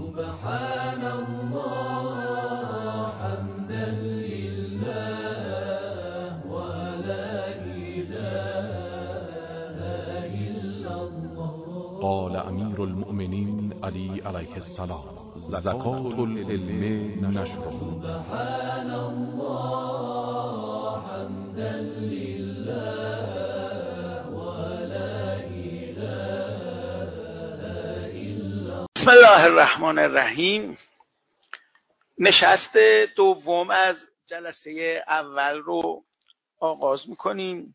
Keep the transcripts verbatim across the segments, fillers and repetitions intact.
سبحان الله حمدا لله ولا إله إلا الله. قال امیر المؤمنین علی علیه السلام: زکات العلم نشره. سبحان الله حمدا لله ولا إله إلا. بسم الله الرحمن الرحیم. نشست دوم از جلسه اول رو آغاز میکنیم.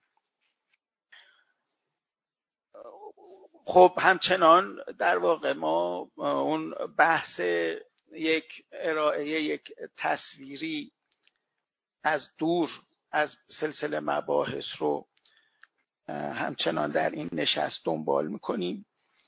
خب همچنان در واقع ما اون بحث یک ارائه یک تصویری از دور از سلسله مباحث رو همچنان در این نشست دنبال میکنیم.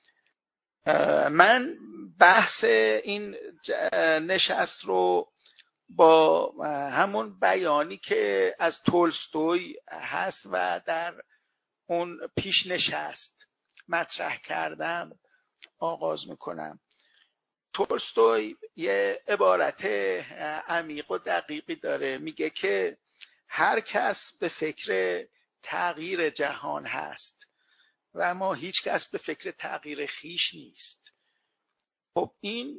من بحث این نشست رو با همون بیانی که از تولستوی هست و در اون پیش نشست مطرح کردم آغاز میکنم. تولستوی یه عبارت عمیق و دقیقی داره، میگه که هر کس به فکر تغییر جهان هست و اما هیچ کس به فکر تغییر خیش نیست. خب این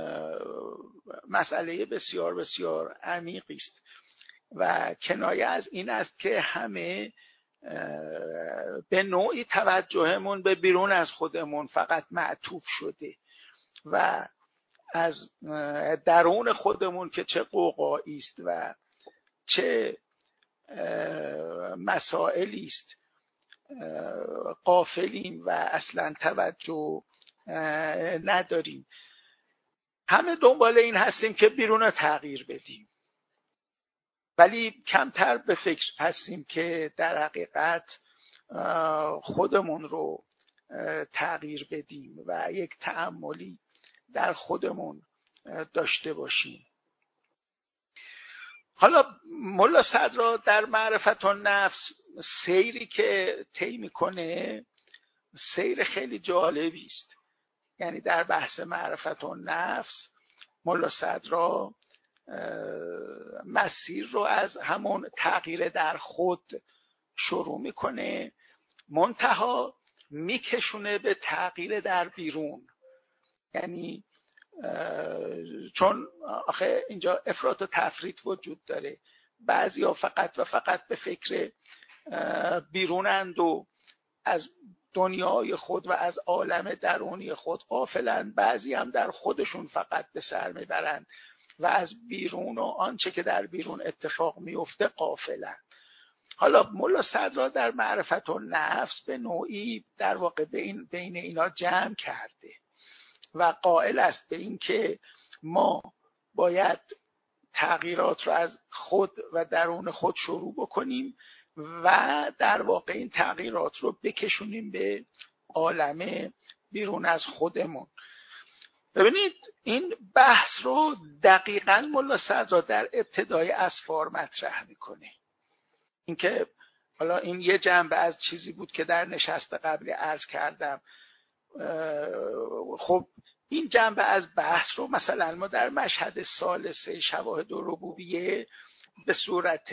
مسئله بسیار بسیار عمیقی است و کنایه از این است که همه به نوعی توجهمون به بیرون از خودمون فقط معطوف شده و از درون خودمون که چه قوقایی است و چه مسائلی است غافلیم و اصلا توجه نداریم. همه دنبال این هستیم که بیرون رو تغییر بدیم، ولی کمتر به فکر هستیم که در حقیقت خودمون رو تغییر بدیم و یک تأملی در خودمون داشته باشیم. حالا ملا صدرا در معرفت النفس سیری که طی میکنه سیر خیلی جالبی است. یعنی در بحث معرفت النفس ملا صدرا مسیر رو از همون تغییر در خود شروع میکنه، منتها میکشونه به تغییر در بیرون. یعنی چون آخه اینجا افراط و تفریط وجود داره، بعضیا فقط و فقط به فکر بیرونند و از دنیای خود و از عالم درونی خود غافلند، بعضی هم در خودشون فقط به سر میبرند و از بیرون و آنچه که در بیرون اتفاق میفته غافلند. حالا ملا صدرا در معرفت النفس به نوعی در واقع بین بین اینا جمع کرده و قائل است به این که ما باید تغییرات رو از خود و درون خود شروع بکنیم و در واقع این تغییرات رو بکشونیم به عالم بیرون از خودمون. ببینید این بحث رو دقیقاً ملا صدرا در ابتدای اسفار مطرح میکنه. اینکه حالا این یه جنبه از چیزی بود که در نشست قبلی عرض کردم. خب این جنبه از بحث رو مثلا ما در مشهد ثالث شواهد الربوبیه به صورت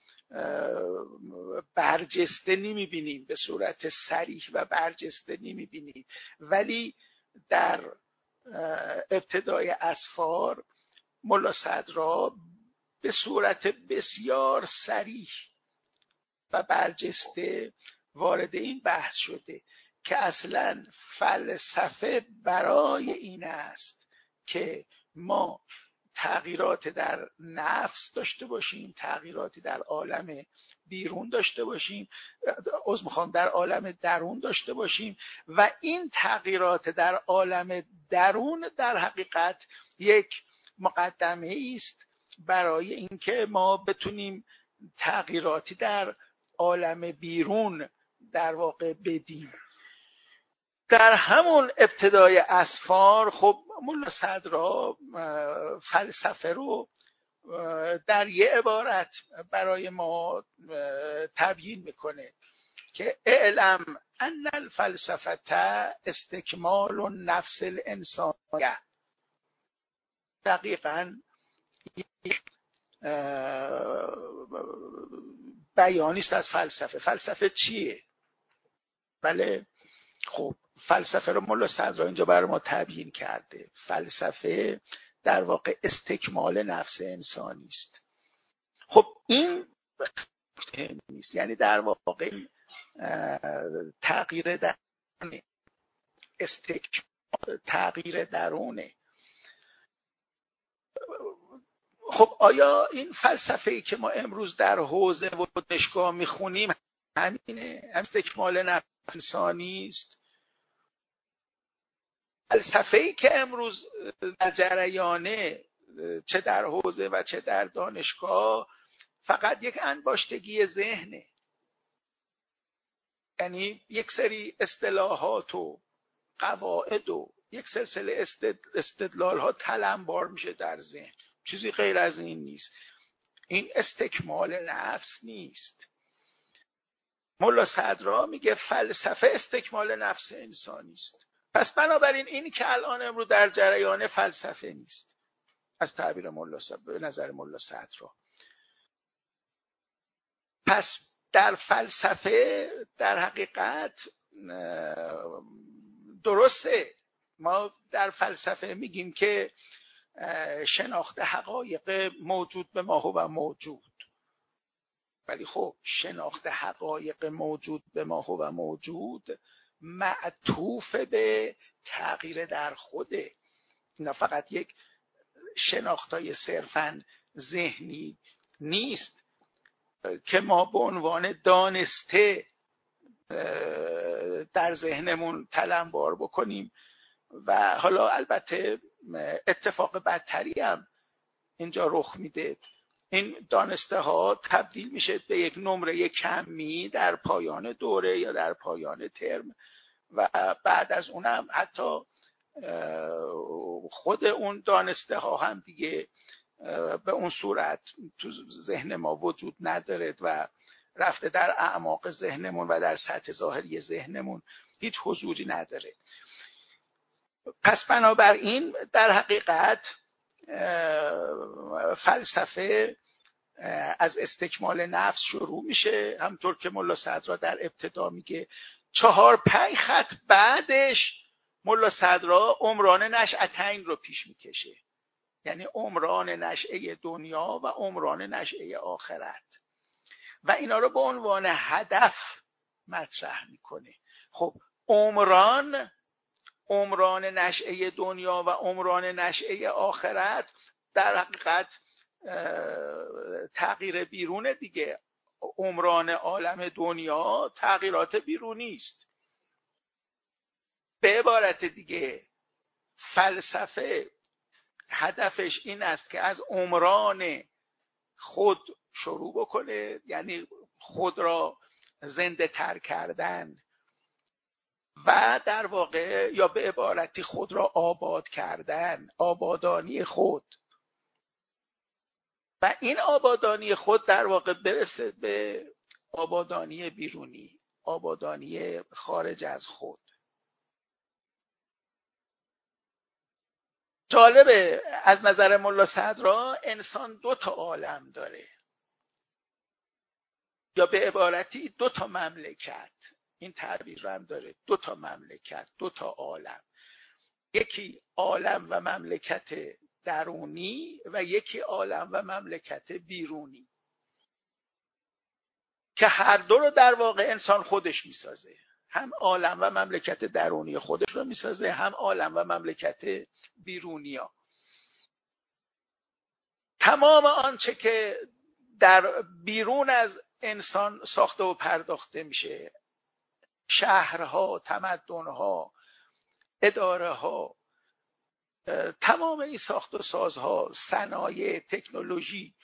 برجسته نمیبینیم، به صورت صریح و برجسته نمیبینیم، ولی در ابتدای اسفار ملا صدرا به صورت بسیار صریح و برجسته وارد این بحث شده که اصلا فلسفه برای این است که ما تغییرات در نفس داشته باشیم، تغییراتی در عالم بیرون داشته باشیم، عذر میخوام در عالم درون داشته باشیم و این تغییرات در عالم درون در حقیقت یک مقدمه است برای اینکه ما بتونیم تغییراتی در عالم بیرون در واقع بدیم. در همون ابتدای اسفار خب ملا صدرا فلسفه رو در یه عبارت برای ما تبیین میکنه که اعلم ان الفلسفه استکمال النفس الانسانیه. دقیقاً بیانی است از فلسفه. فلسفه چیه؟ بله، خب فلسفه رو ملا صدرا اینجا برای ما تبیین کرده. فلسفه در واقع استکمال نفس انسانی است. خب این نیست، یعنی در واقع تغییر درونه، استکمال تغییر درونه. خب آیا این فلسفه‌ای که ما امروز در حوزه و دانشگاه میخونیم همینه؟ هم استکمال نفس انسانی است؟ فلسفه‌ای که امروز در جریانه، چه در حوزه و چه در دانشگاه، فقط یک انباشتگی ذهنه. یعنی یک سری اصطلاحات و قواعد و یک سلسله استدلال ها تلمبار میشه در ذهن، چیزی غیر از این نیست. این استکمال نفس نیست. ملا صدرا میگه فلسفه استکمال نفس انسانی است. پس بنابراین اینی که الان امروز در جریان فلسفه نیست از تعبیر ملا صدرا، به نظر ملا صدرا. پس در فلسفه در حقیقت درسته، ما در فلسفه میگیم که شناخت حقایق موجود به ما هو موجود، ولی خب شناخت حقایق موجود به ما هو موجود معطوف به تغییر در خوده. نه فقط یک شناختای صرفاً ذهنی نیست که ما به عنوان دانسته در ذهنمون تلمبار بکنیم و حالا البته اتفاق بدتری هم اینجا رخ میده. این دانسته ها تبدیل میشه به یک نمره کمی در پایان دوره یا در پایان ترم و بعد از اونم حتی خود اون دانسته ها هم دیگه به اون صورت تو ذهن ما وجود نداره و رفته در اعماق ذهنمون و در سطح ظاهری ذهنمون هیچ حضوری نداره. پس بنابراین در حقیقت فلسفه از استکمال نفس شروع میشه، همطور که ملا صدرا در ابتدا میگه. چهار پنج خط بعدش ملا صدرا عمران نشأتین رو پیش میکشه، یعنی عمران نشأه دنیا و عمران نشأه آخرت، و اینا رو به عنوان هدف مطرح میکنه. خب عمران عمران نشأه دنیا و عمران نشأه آخرت در حقیقت تغییر بیرون دیگه. عمران عالم دنیا تغییرات بیرونی است. به عبارت دیگه فلسفه هدفش این است که از عمران خود شروع بکنه، یعنی خود را زنده تر کردن و در واقع یا به عبارتی خود را آباد کردن، آبادانی خود. و این آبادانی خود در واقع برسه به آبادانی بیرونی، آبادانی خارج از خود. جالبه از نظر ملا صدرا انسان دو تا عالم داره، یا به عبارتی دو تا مملکت. این تعبیر هم داره، دو تا مملکت، دو تا عالم. یکی عالم و مملکت درونی و یکی عالم و مملکت بیرونی که هر دو رو در واقع انسان خودش میسازه. هم عالم و مملکت درونی خودش رو میسازه، هم عالم و مملکت بیرونی ها. تمام آنچه که در بیرون از انسان ساخته و پرداخته میشه، شهرها، تمدنها، اداره ها، تمام این ساخت و سازها، صنایع، تکنولوژی،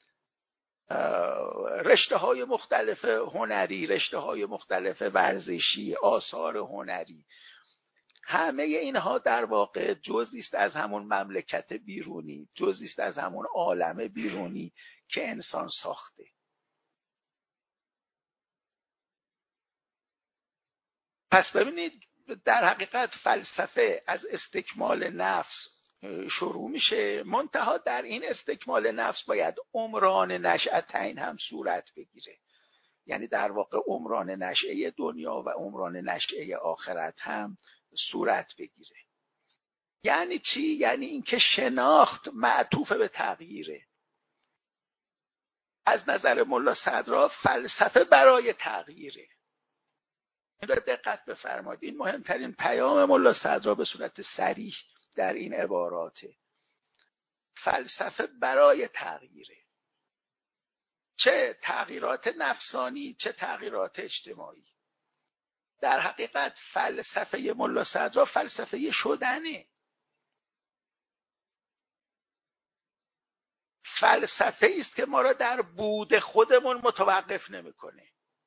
رشته های مختلف هنری، رشته های مختلف ورزشی، آثار هنری، همه اینها در واقع جزئی است از همون مملکت بیرونی، جزئی است از همون عالم بیرونی که انسان ساخته. پس ببینید در حقیقت فلسفه از استکمال نفس شروع میشه. منتها در این استکمال نفس باید عمران نشأتین هم صورت بگیره، یعنی در واقع عمران نشأه دنیا و عمران نشأه آخرت هم صورت بگیره. یعنی چی؟ یعنی اینکه شناخت معطوف به تغییره. از نظر ملا صدرا فلسفه برای تغییره. این را دقت بفرمایید، این مهمترین پیام ملا صدرا به صورت صریح در این عباراته. فلسفه برای تغییره، چه تغییرات نفسانی چه تغییرات اجتماعی. در حقیقت فلسفه ملا صدرا فلسفه شدنه. فلسفه است که ما را در بود خودمون متوقف نمیکنه.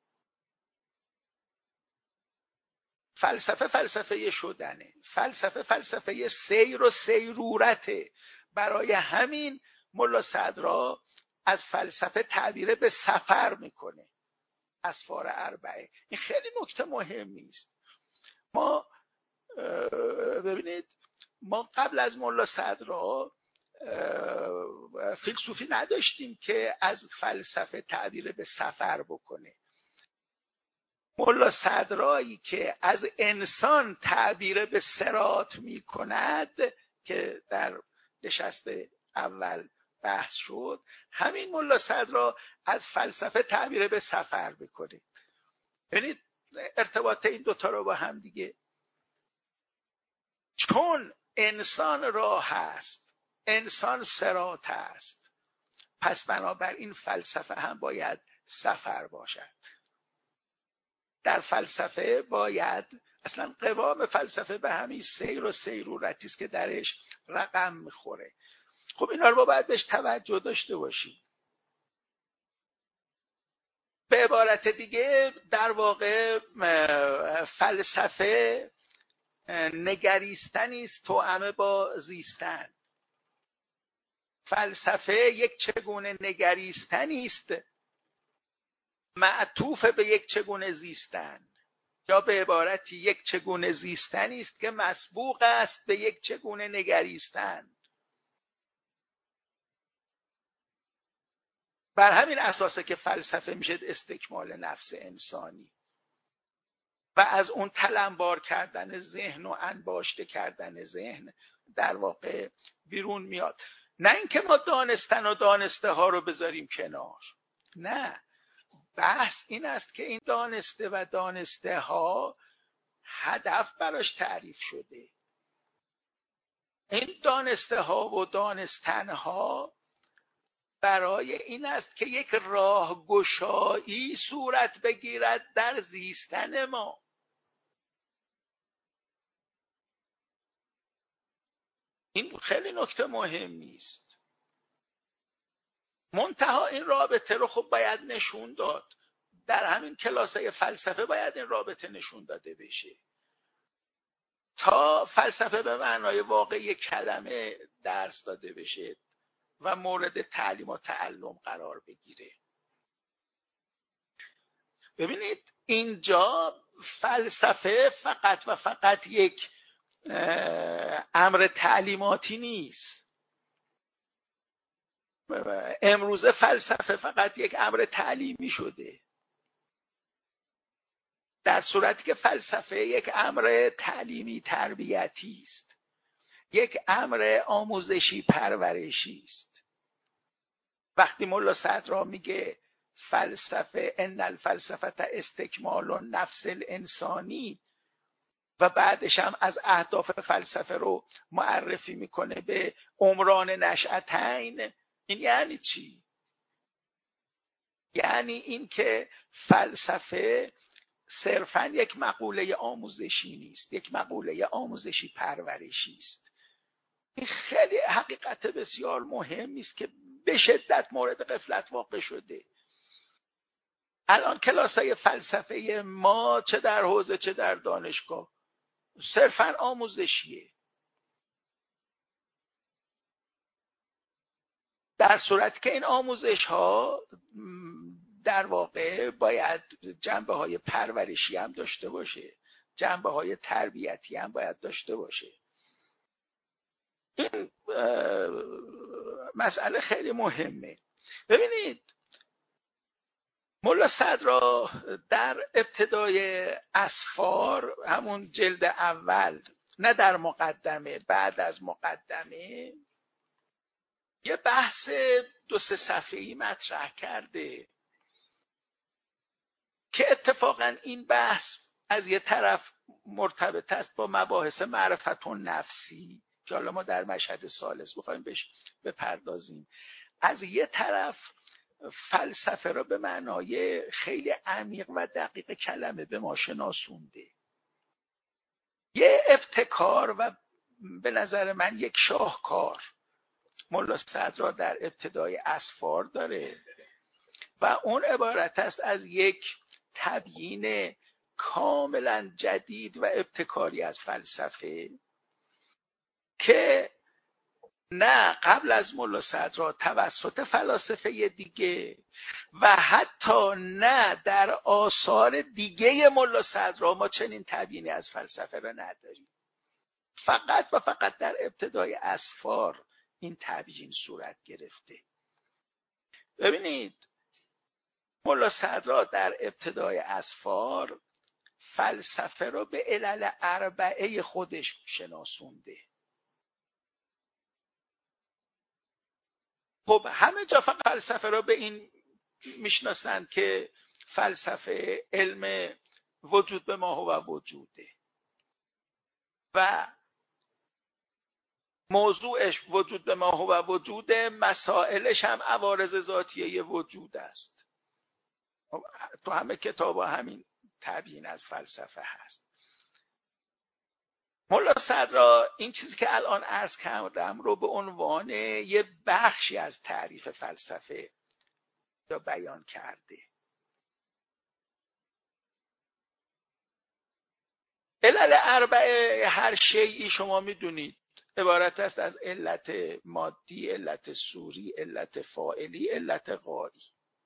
فلسفه فلسفه شدنه. فلسفه فلسفه سیر و سیرورته. برای همین ملا صدرا از فلسفه تعبیر به سفر میکنه، اسفار اربعه. این خیلی نکته مهمی است. ما ببینید، ما قبل از ملا صدرا فیلسوفی نداشتیم که از فلسفه تعبیر به سفر بکنه. ملا صدرایی که از انسان تعبیر به صراط می کند که در نشست اول بحث شد، همین ملا صدرا از فلسفه تعبیر به سفر بکنه. یعنی ارتباط این دوتا رو با هم دیگه، چون انسان راه هست، انسان صراط است، پس بنابراین فلسفه هم باید سفر باشد. در فلسفه باید اصلا قوام فلسفه به همین سیر و سیرورتی است که درش رقم میخوره. خب اینا رو باید بهش توجه داشته باشیم. به عبارت دیگه در واقع فلسفه نگریستنی است توأم با زیستن. فلسفه یک چگونه نگریستنی است معطوف به یک چگونه زیستن، یا به عبارتی یک چگونه زیستنی است که مسبوق است به یک چگونه نگریستن. بر همین اساسه که فلسفه میشه استکمال نفس انسانی و از اون تلمبار کردن ذهن و انباشته کردن ذهن در واقع بیرون میاد. نه اینکه ما دانستن و دانسته ها رو بذاریم کنار، نه، بحث این است که این دانسته و دانسته ها هدف براش تعریف شده. این دانسته ها و دانستن ها برای این است که یک راهگشایی صورت بگیرد در زیستن ما. این خیلی نکته مهمی است. منتها این رابطه رو خب باید نشون داد. در همین کلاسای فلسفه باید این رابطه نشون داده بشه تا فلسفه به معنای واقعی کلمه درس داده بشه و مورد تعلیم و تعلم قرار بگیره. ببینید اینجا فلسفه فقط و فقط یک امر تعلیماتی نیست. امروزه فلسفه فقط یک امر تعلیمی شده، در صورتی که فلسفه یک امر تعلیمی تربیتی است، یک امر آموزشی پرورشی است. وقتی ملا صدرا میگه فلسفه ان الفلسفه استکمال النفس الانسانی و بعدش هم از اهداف فلسفه رو معرفی میکنه به عمران نشأتین، این یعنی چی؟ یعنی این که فلسفه صرفاً یک مقوله آموزشی نیست، یک مقوله آموزشی پرورشی است. این خیلی حقیقت بسیار مهمی است که به شدت مورد غفلت واقع شده. الان کلاسای فلسفه ما چه در حوزه چه در دانشگاه صرفاً آموزشیه، در صورتی که این آموزش ها در واقع باید جنبه های پرورشی هم داشته باشه، جنبه های تربیتی هم باید داشته باشه. این مسئله خیلی مهمه. ببینید ملا صدرا در ابتدای اسفار، همون جلد اول، نه در مقدمه، بعد از مقدمه یه بحث دو سه صفحه‌ای مطرح کرده که اتفاقا این بحث از یه طرف مرتبط است با مباحث معرفت و نفسی که حالا ما در مشهد ثالث بخوایم بهش بپردازیم. از یه طرف فلسفه را به معنای خیلی عمیق و دقیق کلمه به ما شناسونده. یه ابتکار و به نظر من یک شاهکار ملا صدرا در ابتدای اسفار داره و اون عبارت است از یک تبیین کاملا جدید و ابتکاری از فلسفه که نه قبل از ملا صدرا توسط فلاسفه دیگه و حتی نه در آثار دیگه ملا صدرا ما چنین تبیینی از فلسفه را نداریم. فقط و فقط در ابتدای اسفار این تبیین صورت گرفته. ببینید ملا صدرا در ابتدای اسفار فلسفه را به علل اربعه خودش شناسونده. خب همه جا فلسفه را به این میشناسند که فلسفه علم وجود به ما و وجوده و موضوعش وجود به ما و وجوده، مسائلش هم عوارض ذاتیه وجود است. تو همه کتاب ها همین تبیین از فلسفه هست. ملا صدرا این چیزی که الان عرض کردم رو به عنوان یه بخشی از تعریف فلسفه یا بیان کرده. علل اربعه هر شیئی شما میدونید عبارت است از علت مادی، علت صوری، علت فاعلی، علت غایی.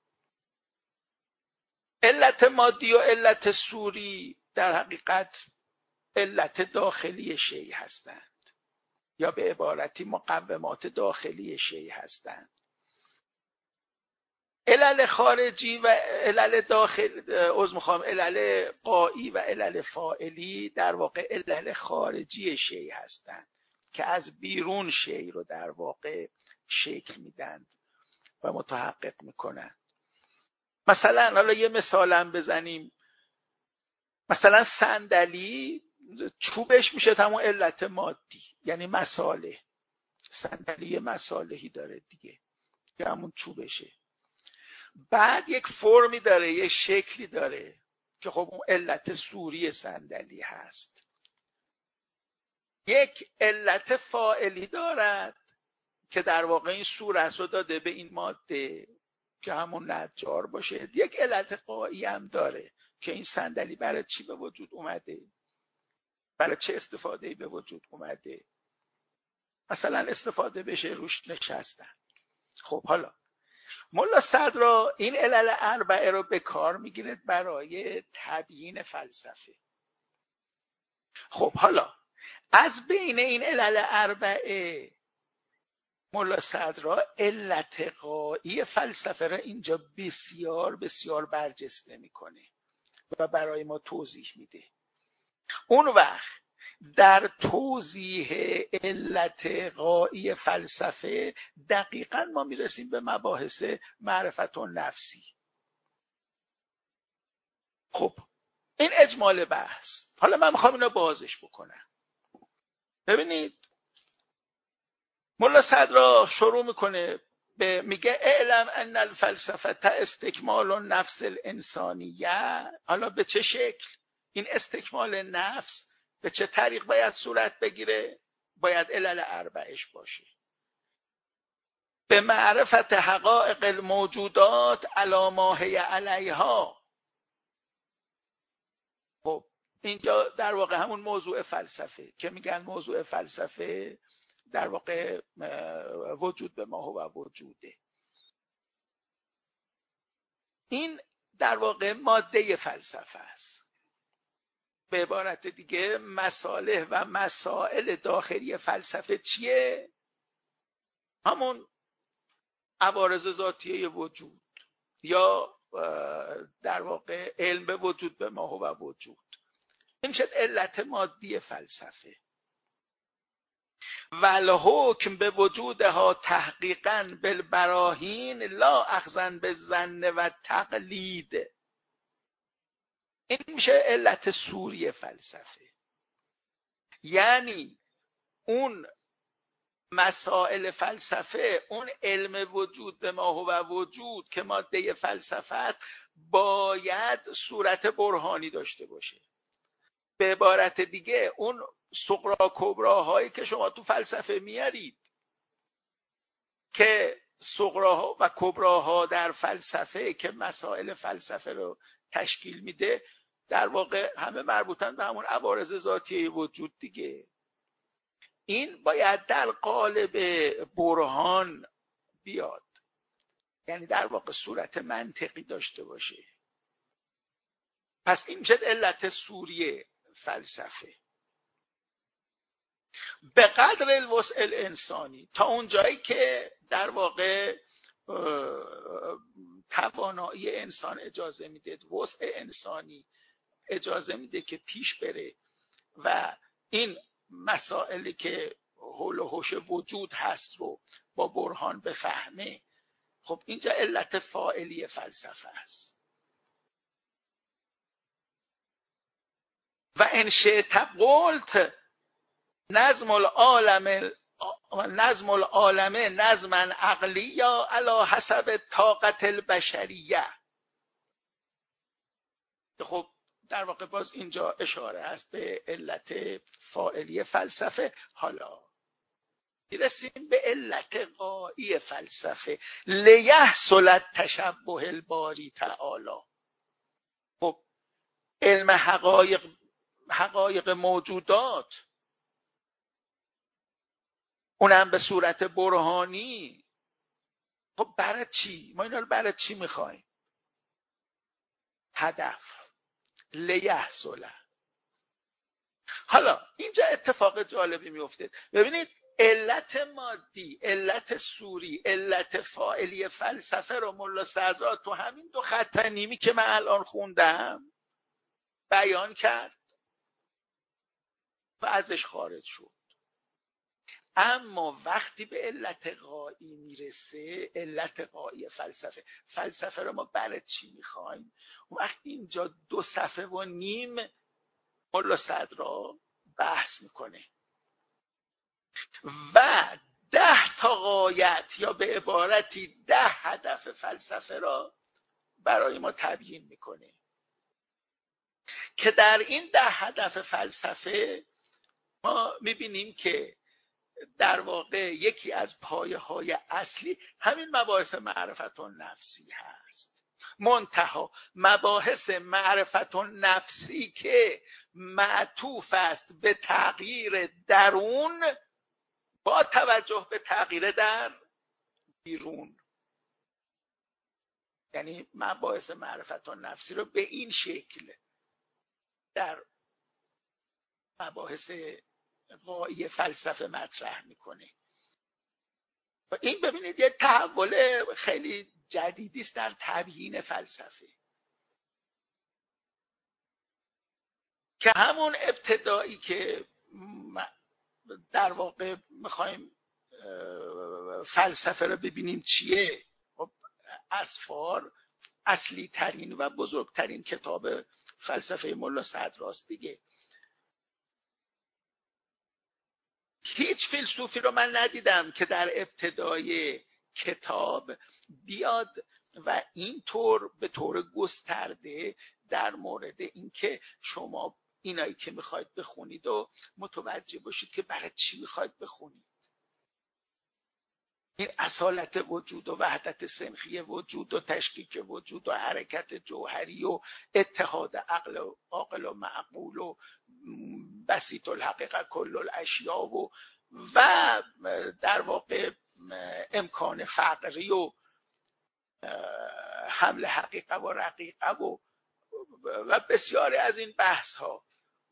علت مادی و علت صوری در حقیقت علت داخلی شیء هستند یا به عبارتی مقومات داخلی شیء هستند. علل خارجی و علل داخل عذر میخوام علل غایی و علل فاعلی در واقع علل خارجی شیء هستند که از بیرون شیء رو در واقع شکل میدند و متحقق میکنند. مثلا حالا یه مثالم بزنیم، مثلا صندلی چوبش میشه همون علت مادی، یعنی مساله. صندلی مسالهی داره دیگه که همون چوبشه. بعد یک فرمی داره، یک شکلی داره که خب اون علت صوری صندلی هست. یک علت فاعلی دارد که در واقع این صورت رو داده به این ماده که همون نجار باشه. یک علت غایی هم داره که این صندلی برای چی به وجود اومده، برای چه استفاده به وجود اومده، مثلا استفاده بشه روش نشستن. خب حالا ملا صدرا این علل اربعه رو به کار میگیره برای تبیین فلسفه. خب حالا از بین این علل اربعه ملا صدرا علت غایی فلسفه را اینجا بسیار بسیار برجسته میکنه و برای ما توضیح میده. اون وقت در توضیح علت غایی فلسفه دقیقاً ما میرسیم به مباحث معرفت و نفسی. خب این اجمال بحث. حالا من میخوام اینو بازش بکنم. ببینید ملا صدرا شروع میکنه به میگه اعلم ان الفلسفه استکمال النفس الانسانیه. حالا به چه شکل این استکمال نفس به چه طریق باید صورت بگیره؟ باید علل اربعش باشه. به معرفت حقایق الموجودات علی ما هی علیها. خب اینجا در واقع همون موضوع فلسفه که میگن موضوع فلسفه در واقع وجود به ما و وجوده. این در واقع ماده فلسفه است. به عبارت دیگه مصالح و مسائل داخلی فلسفه چیه؟ همون عوارض ذاتیه وجود یا در واقع علم به وجود به ما و وجود. این شد علت مادی فلسفه. والحکم به وجودها تحقیقا بالبراهین لا اخذا بالظن و تقلید. این میشه علت سوری فلسفه. یعنی اون مسائل فلسفه، اون علم وجود به ما و وجود که ماده فلسفه است، باید صورت برهانی داشته باشه. به عبارت دیگه اون صغرا کبراهایی که شما تو فلسفه میارید که صغراها و کبراها در فلسفه که مسائل فلسفه رو تشکیل میده، در واقع همه مربوطن به همون عوارض ذاتیه وجود دیگه. این باید در قالب برهان بیاد، یعنی در واقع صورت منطقی داشته باشه. پس این میشه علت سوری فلسفه. به قدر الوسع الانسانی، تا اون جایی که در واقع توانایی انسان اجازه میده، وسع انسانی اجازه میده که پیش بره و این مسائلی که حول و حوش وجود هست رو با برهان بفهمه. خب اینجا علت فاعلی فلسفه است. و ان شئت قلت نظم العالم نظم العالم نظما عقلیا علی حسب طاقت البشریه. خب در واقع باز اینجا اشاره است به علت فاعلی فلسفه. حالا میرسیم به علت غایی فلسفه، لیحصل التشبه الباری تعالی. خب علم حقایق حقایق موجودات، اونم به صورت برهانی. خب برای چی؟ ما اینا رو برای چی میخوایم؟ هدف لیحصل. حالا اینجا اتفاق جالبی میفته. ببینید علت مادی، علت سوری، علت فاعلی فلسفه رو ملا صدرا تو همین دو خط نیمی که من الان خوندم بیان کرد و ازش خارج شد. اما وقتی به علت غایی میرسه، علت غایی فلسفه، فلسفه رو ما برای چی میخوایم؟ وقتی اینجا دو صفحه و نیم ملا صدرا بحث میکنه و ده تا غایت یا به عبارتی ده هدف فلسفه را برای ما تبیین میکنه که در این ده هدف فلسفه ما میبینیم که در واقع یکی از پایه های اصلی همین مباحث معرفت النفسی هست. منتها مباحث معرفت النفسی که معطوف است به تغییر درون با توجه به تغییر در بیرون. یعنی مباحث معرفت النفسی رو به این شکل در مباحث غایی فلسفه مطرح میکنه. و این ببینید یه تحول خیلی جدیدی است در تبیین فلسفه که همون ابتدایی که در واقع میخوایم فلسفه رو ببینیم چیه. خب اسفار اصلی ترین و بزرگترین کتاب فلسفه ملا صدراست دیگه. هیچ فیلسوفی رو من ندیدم که در ابتدای کتاب بیاد و اینطور به طور گسترده در مورد اینکه شما اینایی که میخواید بخونید و متوجه باشید که برای چی میخواید بخونید. این اصالت وجود و وحدت سنخی وجود و تشکیک وجود و حرکت جوهری و اتحاد عقل و عاقل و معقول و بسیط الحقیقه کل الاشیاء و و در واقع امکان فقری و حمل حقیقه و رقیقه و و بسیاری از این بحث ها.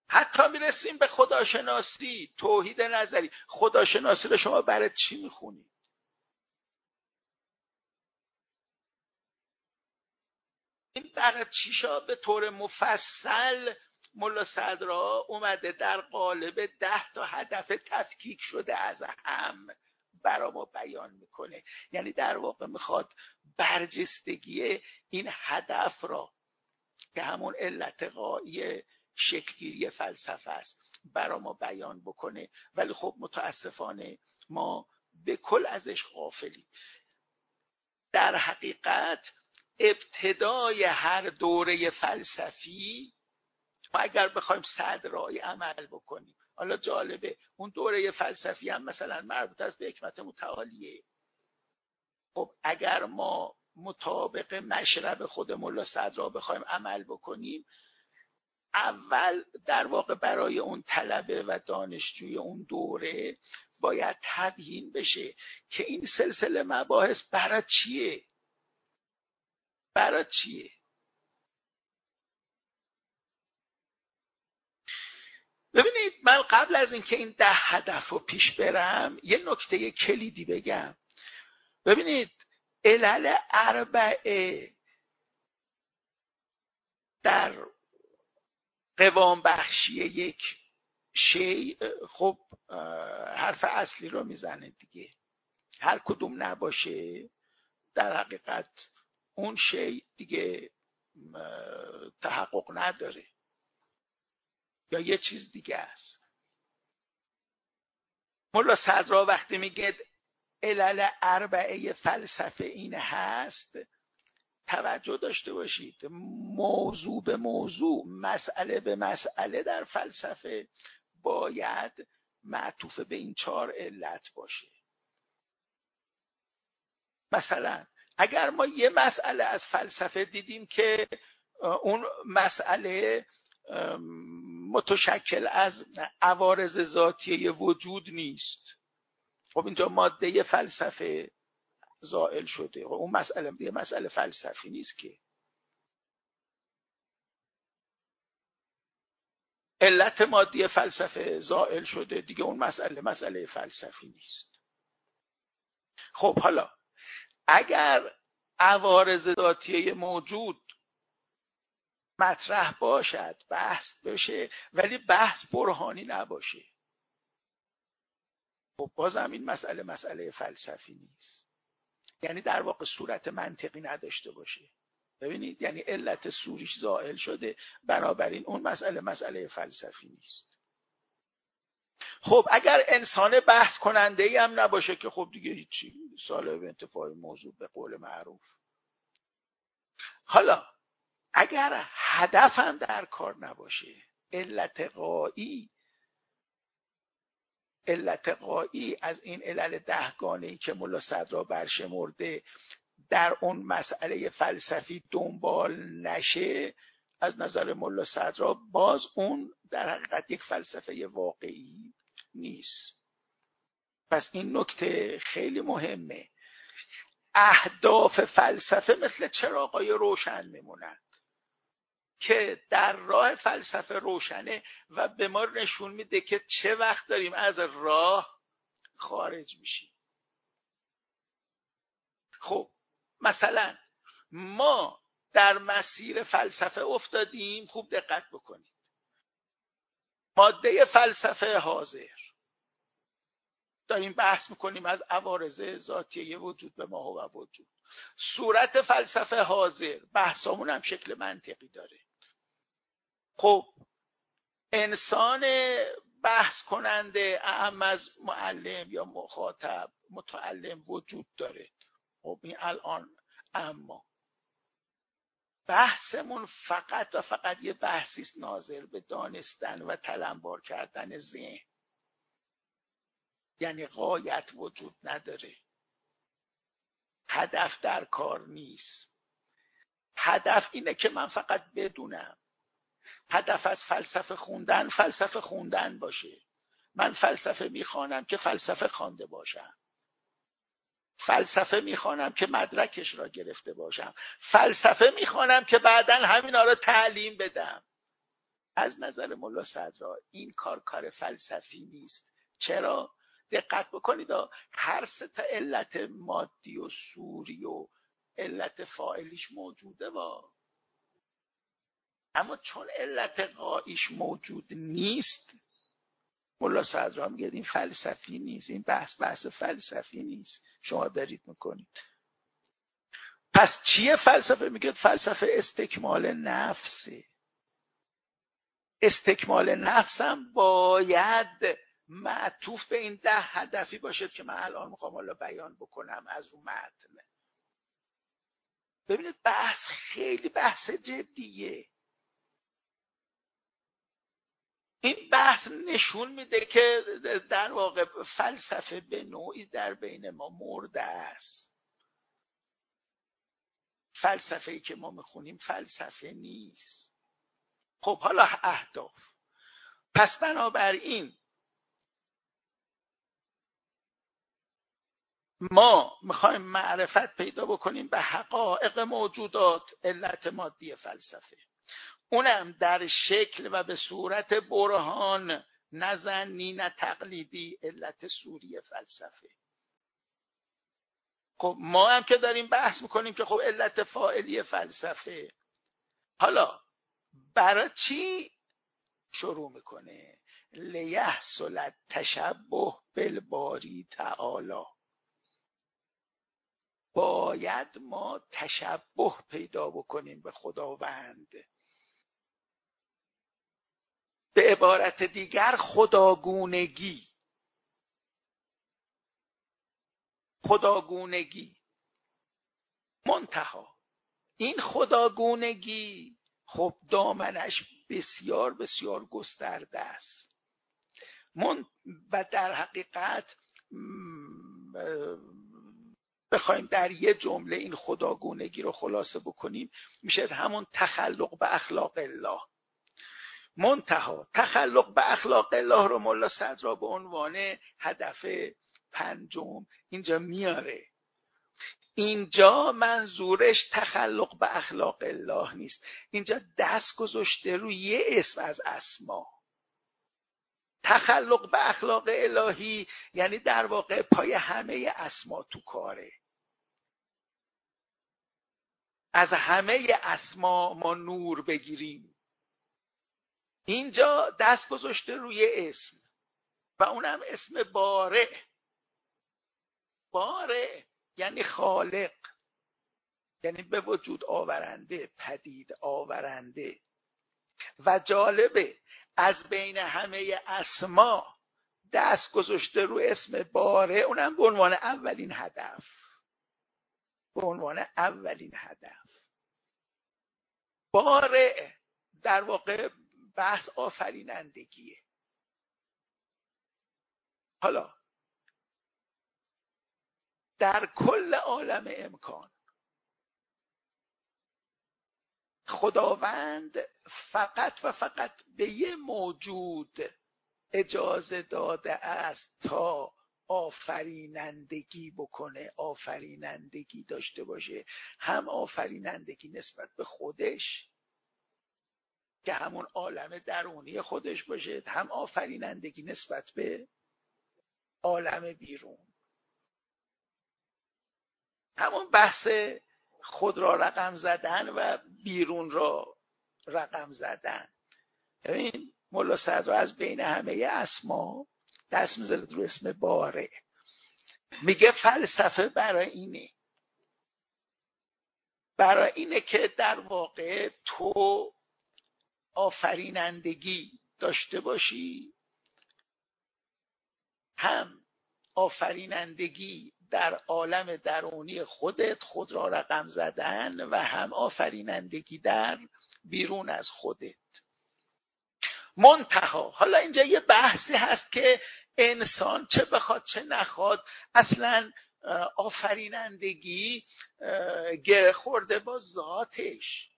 حتی میرسیم به خداشناسی، توحید نظری. خداشناسی رو شما برای چی میخونید؟ این برای چیشا به طور مفصل ملا صدرا اومده در قالب ده تا هدف تفکیک شده از هم برا ما بیان میکنه. یعنی در واقع میخواد برجستگی این هدف را که همون علت غایی شکلگیری فلسفه است برا ما بیان بکنه. ولی خب متاسفانه ما به کل ازش غافلیم. در حقیقت ابتدای هر دوره فلسفی ما اگر بخوایم صدرایی عمل بکنیم، حالا جالبه اون دوره فلسفی هم مثلا مربوط است به حکمت متعالیه. خب اگر ما مطابق مشرب خود ملا صدرا بخوایم عمل بکنیم، اول در واقع برای اون طلبه و دانشجوی اون دوره باید تبیین بشه که این سلسله مباحث برای چیه؟ برای چیه؟ ببینید، من قبل از اینکه این ده هدف رو پیش برم یه نکته کلیدی بگم. ببینید، علل اربعه در قوام بخشی یک شی خب حرف اصلی رو میزنه دیگه. هر کدوم نباشه در حقیقت اون شی دیگه تحقق نداره یا یه چیز دیگه است. ملا صدرا وقتی میگه علل اربعه فلسفه این هست، توجه داشته باشید موضوع به موضوع، مسئله به مسئله در فلسفه باید معطوف به این چهار علت باشه. مثلا اگر ما یه مسئله از فلسفه دیدیم که اون مسئله متشکل از عوارض ذاتیه وجود نیست، خب اینجا ماده فلسفه زائل شده. خب اون مسئله دیگه مسئله فلسفی نیست که. علت مادی فلسفه زائل شده دیگه، اون مسئله مسئله فلسفی نیست. خب حالا اگر عوارض ذاتیه موجود مطرح باشد، بحث بشه، ولی بحث برهانی نباشه، خب بازم این مسئله مسئله فلسفی نیست. یعنی در واقع صورت منطقی نداشته باشه. ببینید، یعنی علت سوریش زائل شده، بنابراین اون مسئله مسئله فلسفی نیست. خب اگر انسان بحث کننده ای هم نباشه که خب دیگه هیچی، صالح به انتفاع موضوع به قول معروف. حالا اگر هدف هم در کار نباشه، علت غایی علت غایی از این علل دهگانه‌ای که ملا صدرا برشمرده در اون مسئله فلسفی دنبال نشه، از نظر ملا صدرا باز اون در حقیقت یک فلسفه واقعی نیست. پس این نکته خیلی مهمه. اهداف فلسفه مثل چراغ‌های روشن میمونند که در راه فلسفه روشنه و به ما نشون میده که چه وقت داریم از راه خارج میشیم. خب مثلا ما در مسیر فلسفه افتادیم، خوب دقت بکنید. ماده فلسفه حاضر، داریم بحث میکنیم از عوارض ذاتیه وجود به ما و وجود. صورت فلسفه حاضر، بحثامون هم شکل منطقی داره. خب انسان بحث کننده اعم از معلم یا مخاطب متعلم وجود داره. خب این الان اما بحثمون فقط و فقط یه بحثی است ناظر به دانستن و تلمبار کردن ذهن، یعنی غایت وجود نداره، هدف در کار نیست. هدف اینه که من فقط بدونم. هدف از فلسفه خوندن فلسفه خوندن باشه. من فلسفه میخوانم که فلسفه خوانده باشم، فلسفه میخوانم که مدرکش را گرفته باشم، فلسفه میخوانم که بعداً همینا را تعلیم بدم. از نظر ملا صدرا این کار کار فلسفی نیست. چرا؟ دقت بکنید، هر سه تا علت مادی و صوری و علت فاعلیش موجوده با، اما چون علت غاییش موجود نیست، ملا صدرا میگه این فلسفی نیست، این بحث بحث فلسفی نیست شما دارید میکنید. پس چیه فلسفه؟ میگه فلسفه استکمال نفسه. استکمال نفسم باید معطوف به این ده هدفی باشد که من الان میخوام حالا بیان بکنم از رو متن. ببینید بحث خیلی بحث جدیه. این بحث نشون میده که در واقع فلسفه به نوعی در بین ما مرده است. فلسفه‌ای که ما میخونیم فلسفه نیست. خب حالا اهداف. پس بنابراین ما میخوایم معرفت پیدا بکنیم به حقایق موجودات، علت مادی فلسفه، اونم در شکل و به صورت برهان، نه ظنی نه تقلیدی، علت صوری فلسفه. خب ما هم که داریم بحث میکنیم که خب علت فاعلی فلسفه. حالا برای چی شروع میکنه؟ لیحصل التشبه بالباری تعالی. باید ما تشبه پیدا بکنیم به خداوند. به عبارت دیگر خداگونگی. خداگونگی منتها این خداگونگی خب دامنش بسیار بسیار گسترده است. من و در حقیقت بخوایم در یه جمله این خداگونگی رو خلاصه بکنیم میشه همون تخلق به اخلاق الله. منتها تخلق به اخلاق الله رو ملا صدرا به عنوان هدف پنجم اینجا میاره. اینجا منظورش تخلق به اخلاق الله نیست، اینجا دست گذاشته روی یه اسم از اسما. تخلق به اخلاق الهی یعنی در واقع پای همه اسما تو کاره. از همه اسما ما نور بگیریم. اینجا دست گذاشته روی اسم و اونم اسم بارئ. بارئ یعنی خالق، یعنی به وجود آورنده، پدید آورنده. و جالبه از بین همه اسما دست گذاشته رو اسم بارئ، اونم به عنوان اولین هدف. به عنوان اولین هدف بارئ در واقع بحث آفرینندگیه. حالا در کل عالم امکان خداوند فقط و فقط به یه موجود اجازه داده است تا آفرینندگی بکنه، آفرینندگی داشته باشه. هم آفرینندگی نسبت به خودش که همون عالم درونی خودش باشه، هم آفرینندگی نسبت به عالم بیرون. همون بحث خود را رقم زدن و بیرون را رقم زدن. ببین ملا صدرا از بین همه اسما دست میذاره رو اسم بارئ. میگه فلسفه برای اینه، برای اینه که در واقع تو آفرینندگی داشته باشی، هم آفرینندگی در عالم درونی خودت، خود را رقم زدن، و هم آفرینندگی در بیرون از خودت. منتها حالا اینجا یه بحثی هست که انسان چه بخواد چه نخواد اصلا آفرینندگی گره خورده با ذاتش.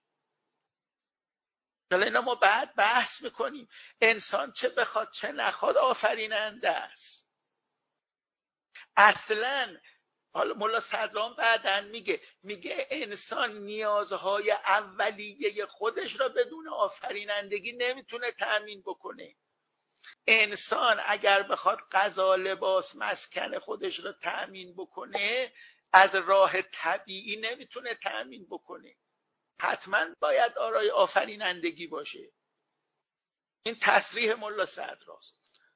حالا اینا ما بعد بحث میکنیم. انسان چه بخواد چه نخواد آفریننده است. اصلا حالا ملا صدران بعدن میگه میگه انسان نیازهای اولیه خودش را بدون آفرینندگی نمیتونه تأمین بکنه. انسان اگر بخواد غذا، لباس، مسکن خودش را تأمین بکنه از راه طبیعی نمیتونه تأمین بکنه، حتما باید آرای آفرینندگی باشه. این تصریح ملا صدراست.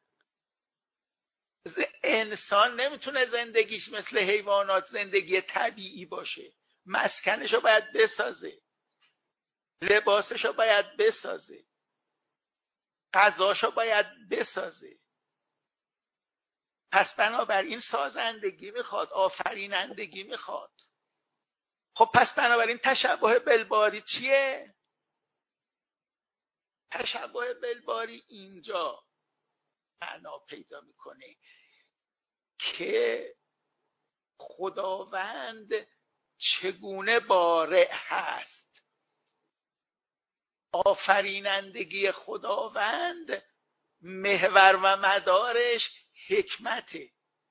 انسان نمیتونه زندگیش مثل حیوانات زندگی طبیعی باشه. مسکنشو باید بسازه، لباسشو باید بسازه، غذاشو باید بسازه. پس بنابراین سازندگی میخواد، آفرینندگی میخواد. خب پس بنابراین تشبه بالباری چیه؟ تشبه بالباری اینجا معنا پیدا میکنه که خداوند چگونه بارع هست. آفرینندگی خداوند محور و مدارش حکمته.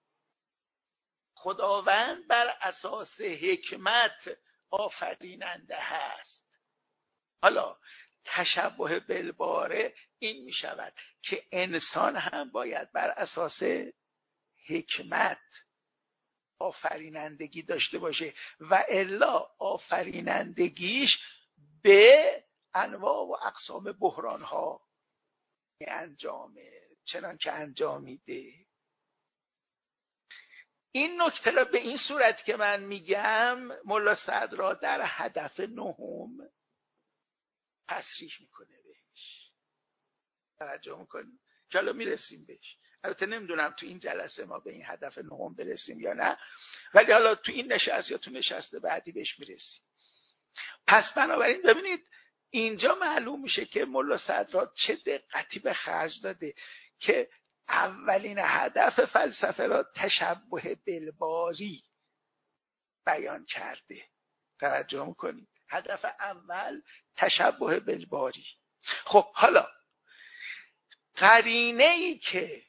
خداوند بر اساس حکمت آفریننده هست. حالا تشبه بالباره این می شود که انسان هم باید بر اساس حکمت آفرینندگی داشته باشه و الا آفرینندگیش به انواع و اقسام بحران ها انجامه چنان که انجامیده. این نکته را به این صورت که من میگم ملا صدرا در هدف نهم تصریح میکنه بهش. توجه میکنیم که حالا میرسیم بهش. البته نمیدونم تو این جلسه ما به این هدف نهم برسیم یا نه، ولی حالا تو این نشست یا تو نشست بعدی بهش میرسیم. پس بنابراین ببینید اینجا معلوم میشه که ملا صدرا چه دقتی به خرج داده که اولین هدف فلسفه را تشبه بالباری بیان کرده. توجه میکنید هدف اول تشبه بالباری. خب حالا قرینه ای که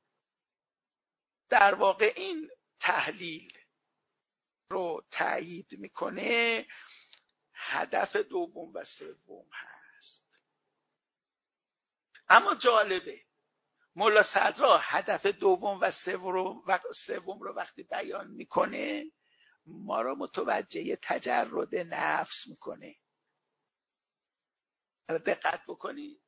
در واقع این تحلیل رو تایید میکنه هدف دوم و سوم هست. اما جالبه ملا صدرا هدف دوم و سوم رو وقتی بیان میکنه ما رو متوجه تجرد نفس میکنه. دقت بکنید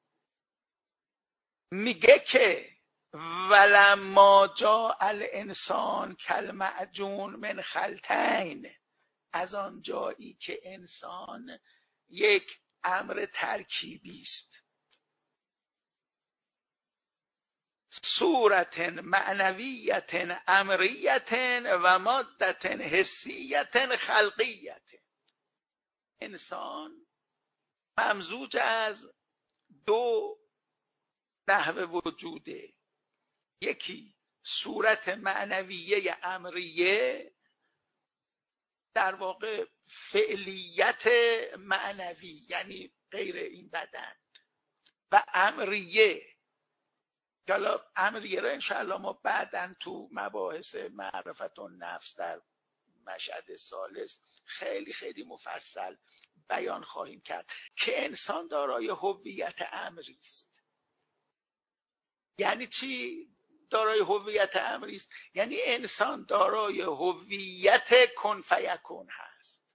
میگه که ولما جاء الانسان کالمعجون من خلطین، از آن جایی که انسان یک امر ترکیبی است، صورت معنویت امریت و مادت حسیت خلقیت. انسان ممزوج از دو نحو وجوده، یکی صورت معنویه امریه، در واقع فعلیت معنوی یعنی غیر این بدن، و امریه که حالا امریه را انشاءالله ما بعداً تو مباحث معرفت النفس در مشهد ثالث خیلی خیلی مفصل بیان خواهیم کرد که انسان دارای هویت امری است. یعنی چی دارای هویت امری است؟ یعنی انسان دارای هویت کن فیکون هست.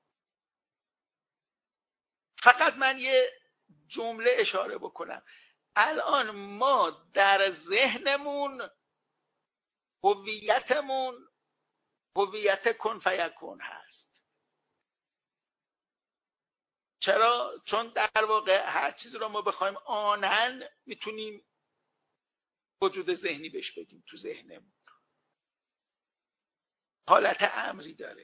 فقط من یه جمله اشاره بکنم. الان ما در ذهنمون هویتمون هویت کن فیکون هست. چرا؟ چون در واقع هر چیزی رو ما بخوایم آنن میتونیم وجود ذهنی بهش بدیم. تو ذهنمون حالت امری داره.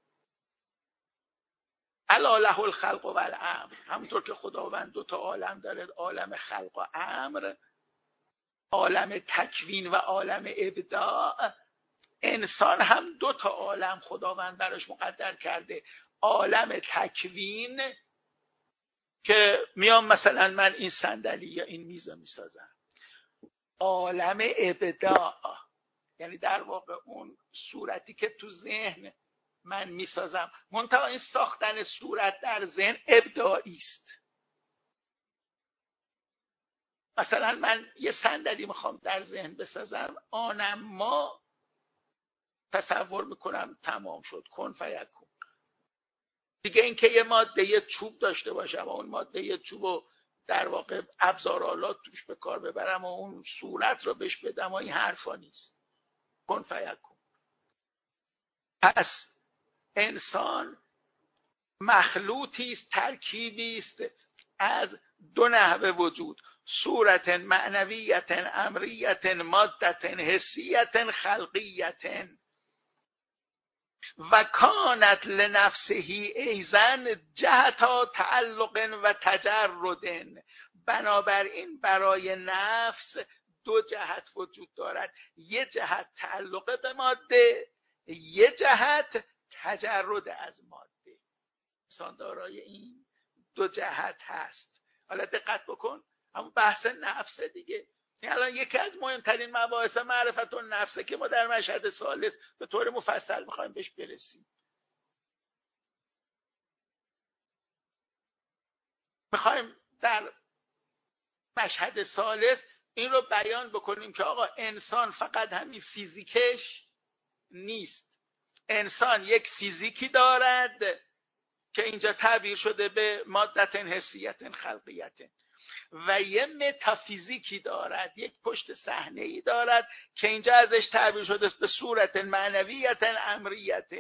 الا له الخلق و الامر، همونطور که خداوند دو تا عالم داره، عالم خلق و امر، عالم تکوین و عالم ابداع. انسان هم دو تا عالم خداوند براش مقدر کرده. عالم تکوین که میام مثلا من این صندلی یا این میز رو میسازم. عالم ابداع یعنی در واقع اون صورتی که تو ذهن من میسازم، منتها این ساختن صورت در ذهن ابداعی است. مثلا من یه صندلی میخوام در ذهن بسازم، آنم ما تصور میکنم تمام شد، کن فیکون. دیگه اینکه یه ماده چوب داشته باشم و اون ماده چوب رو در واقع ابزارآلات توش به کار ببرم و اون صورت رو بهش بدم و این حرفا نیست. کن فیکون. پس انسان مخلوطی است، ترکیبی است از دو نحوه وجود: صورت معنویت امریت مادت حسیت خلقیت. و کانت لنفسه ایزن جهتا تعلق و تجرد. بنابراین برای نفس دو جهت وجود دارد: یه جهت تعلق به ماده، یه جهت تجرد از ماده. انسان دارای این دو جهت هست. حالا دقت بکن، همون بحث نفس دیگه. این الان یکی از مهمترین مباحث معرفت النفسه که ما در مشهد ثالث به طور مفصل میخوایم بهش برسیم. میخوایم در مشهد ثالث این رو بیان بکنیم که آقا انسان فقط همین فیزیکش نیست. انسان یک فیزیکی دارد که اینجا تعبیر شده به مادت حسیت خلقیت، و یه متافیزیکی دارد، یک پشت صحنه‌ای دارد که اینجا ازش تعبیر شده به صورت معنویت امریت.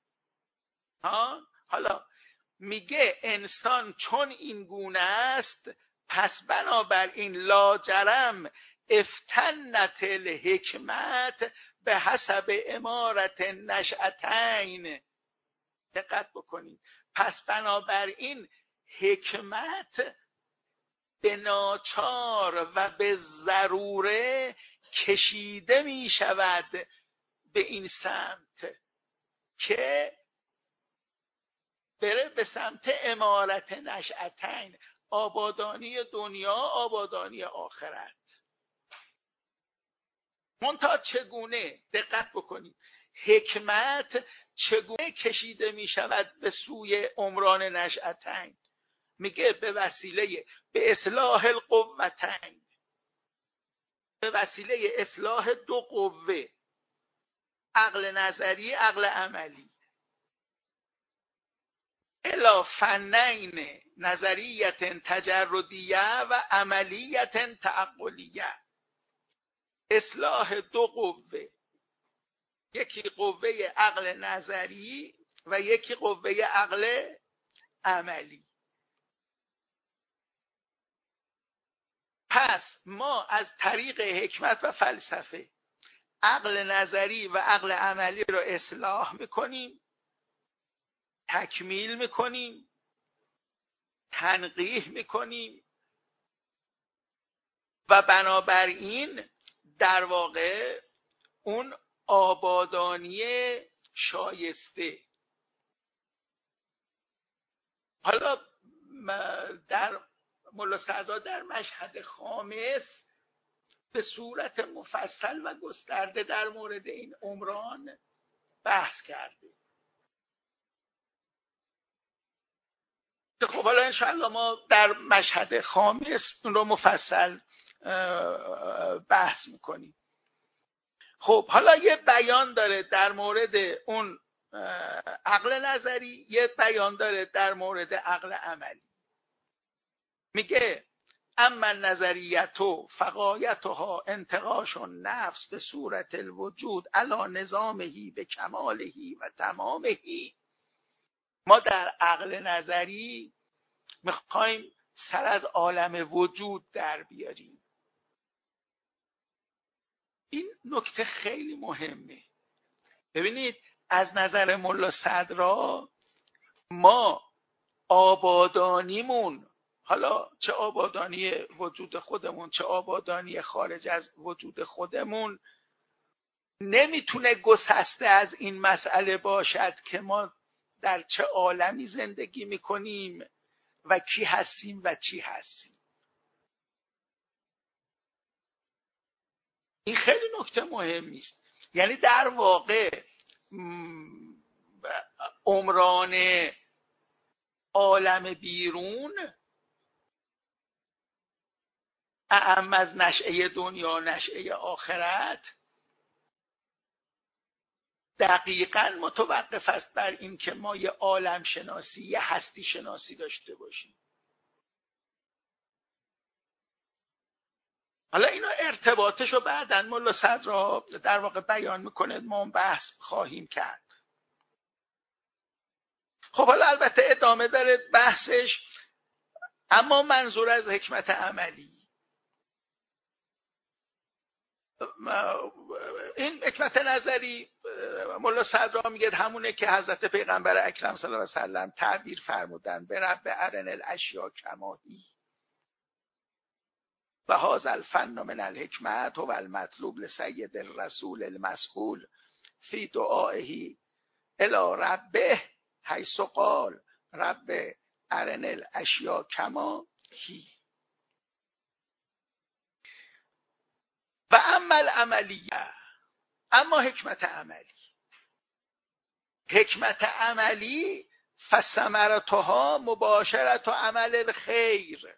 ها حالا میگه انسان چون این گونه است، پس بنابراین لاجرم افتنت الحکمت به حسب امارت نشأتین. دقت بکنید، پس بنابراین حکمت به ناچار و به ضروره کشیده می شود به این سمت که بره به سمت امارت نشأتین، آبادانی دنیا، آبادانی آخرت. منتها چگونه؟ دقت بکنید، حکمت چگونه کشیده می شود به سوی عمران نشأتین؟ میگه به وسیله به اصلاح القوتین، به وسیله اصلاح دو قوه، عقل نظری، عقل عملی. الا فنین نظریت تجردیه و عملیت تعقلیه. اصلاح دو قوه، یکی قوه عقل نظری و یکی قوه عقل عملی. پس ما از طریق حکمت و فلسفه عقل نظری و عقل عملی رو اصلاح میکنیم، تکمیل میکنیم، تنقیح میکنیم و بنابراین در واقع اون آبادانی شایسته. حالا در ملا سعداد در مشهد خامس به صورت مفصل و گسترده در مورد این عمران بحث کرده. خب حالا انشاءالله ما در مشهد خامس اون رو مفصل بحث میکنیم. خب حالا یه بیان داره در مورد اون عقل نظری، یه بیان داره در مورد عقل عملی. میگه اما نظریتو فقایتها انتقاش نفس به صورت الوجود علی نظامهی به کمالهی و تمامهی. ما در عقل نظری میخوایم سر از عالم وجود در بیاریم. این نکته خیلی مهمه. ببینید از نظر ملا صدرا ما آبادانیمون، حالا چه آبادانی وجود خودمون چه آبادانی خارج از وجود خودمون، نمیتونه گسسته از این مسئله باشد که ما در چه عالمی زندگی میکنیم و کی هستیم و چی هستیم. این خیلی نکته مهمی است. یعنی در واقع عمران عالم بیرون اعم از نشأه دنیا نشأه آخرت دقیقاً متوقف است بر این که ما یه عالم شناسی یه هستی شناسی داشته باشیم. حالا اینا ارتباطش رو بعداً ملا صدرا در واقع بیان میکنه، ما بحث خواهیم کرد. خب حالا البته ادامه داره بحثش، اما منظور از حکمت عملی، این حکمت نظری ملا صدرا میگه همونه که حضرت پیغمبر اکرم صلی الله علیه و سلم تعبیر فرمودن به رب ارن الاشیا کماهی و هذا الفن من الحکمت و المطلوب لسید الرسول المسئول فی دعائه الی ربه حیث قال رب ارن الاشیا کماهی. و اما العملیه، اما حکمت عملی، حکمت عملی فثمرتها مباشرت و عمل الخیر.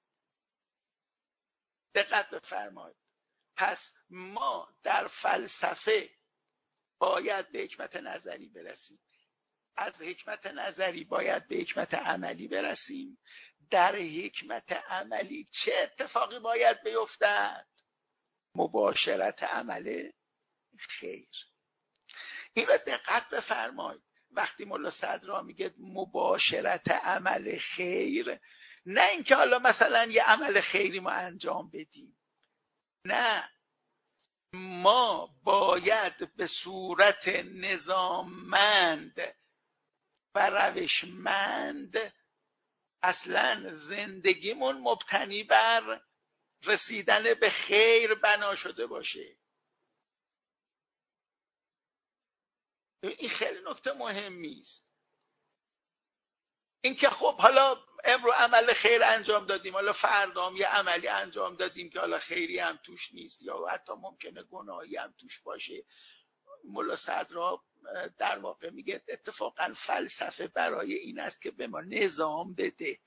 دقت بفرمایید، پس ما در فلسفه باید به حکمت نظری برسیم، از حکمت نظری باید به حکمت عملی برسیم. در حکمت عملی چه اتفاقی باید بیفتد؟ مباشرت عمل خیر. این رو دقت بفرمایید، وقتی ملا صدرا میگه مباشرت عمل خیر، نه اینکه حالا مثلا یه عمل خیری ما انجام بدیم، نه، ما باید به صورت نظاممند و روشمند اصلا زندگیمون مبتنی بر رسیدن به خیر بنا شده باشه. این خیلی نکته مهمی است. این که خب حالا امروز عمل خیر انجام دادیم، حالا فردا هم یه عملی انجام دادیم که حالا خیری هم توش نیست یا حتی ممکنه گناهی هم توش باشه، ملا صدرا در واقع میگه اتفاقا فلسفه برای این است که به ما نظام بده،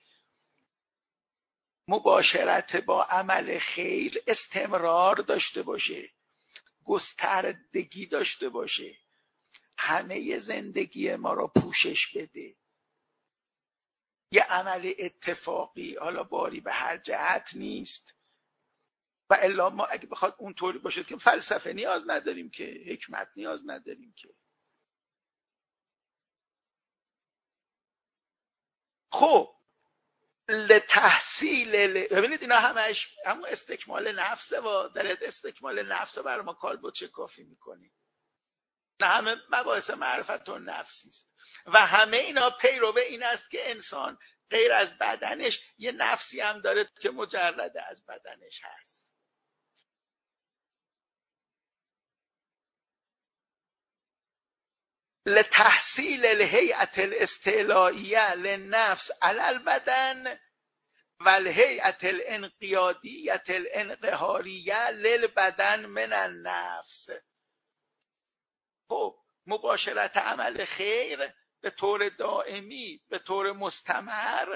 مباشرت با عمل خیر استمرار داشته باشه، گستردگی داشته باشه، همه زندگی ما را پوشش بده. یه عمل اتفاقی حالا باری به هر جهت نیست، و الا ما اگه بخواد اونطوری باشه که فلسفه نیاز نداریم که، حکمت نیاز نداریم که. خب لتحصیل ل... ببینید اینا همش همون استکمال نفسه و در استکمال نفسه برای ما کالبد چه کافی میکنی، نه همه مباحث معرفت و نفسی است و همه اینا پیرو این است که انسان غیر از بدنش یه نفسی هم داره که مجرد از بدنش هست. لتحصیل الهیئت الاستعلائیه للنفس علی البدن و الهیئت الانقیادیه الانقهاریه للبدن من النفس. خب مباشرت عمل خیر به طور دائمی، به طور مستمر،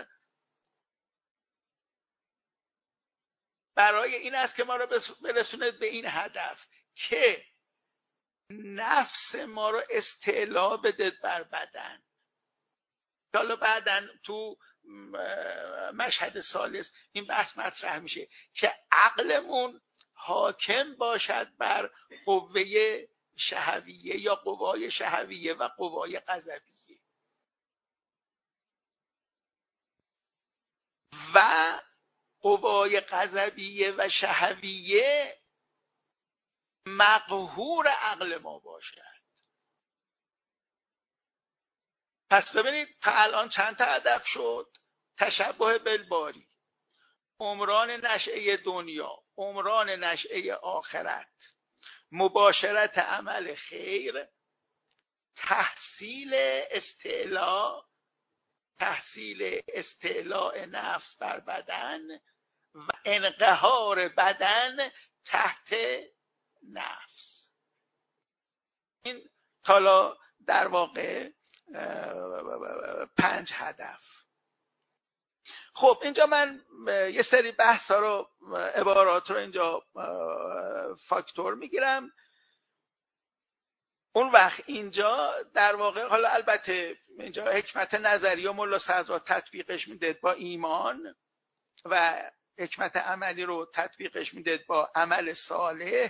برای این است که ما را برسوند به این هدف که نفس ما رو استعلا بده بر بدن. حالا بعدن تو مشهد ثالث این بحث مطرح میشه که عقلمون حاکم باشد بر قوه شهویه یا قوای شهویه و قوای غضبیه و قوای غضبیه و شهویه مقهور عقل ما باشد. پس ببینید تا الان چند تا هدف شد؟ تشبه بالباری، عمران نشأه دنیا، عمران نشأه آخرت، مباشرت عمل خیر، تحصیل استعلاء، تحصیل استعلاء نفس بر بدن و انقهار بدن تحت نفس. این تالا در واقع پنج هدف. خب اینجا من یه سری بحث ها رو، عبارات رو اینجا فاکتور میگیرم. اون وقت اینجا در واقع، حالا البته اینجا حکمت نظری و ملا صدرا تطبیقش میده با ایمان و حکمت عملی رو تطبیقش میده با عمل صالح،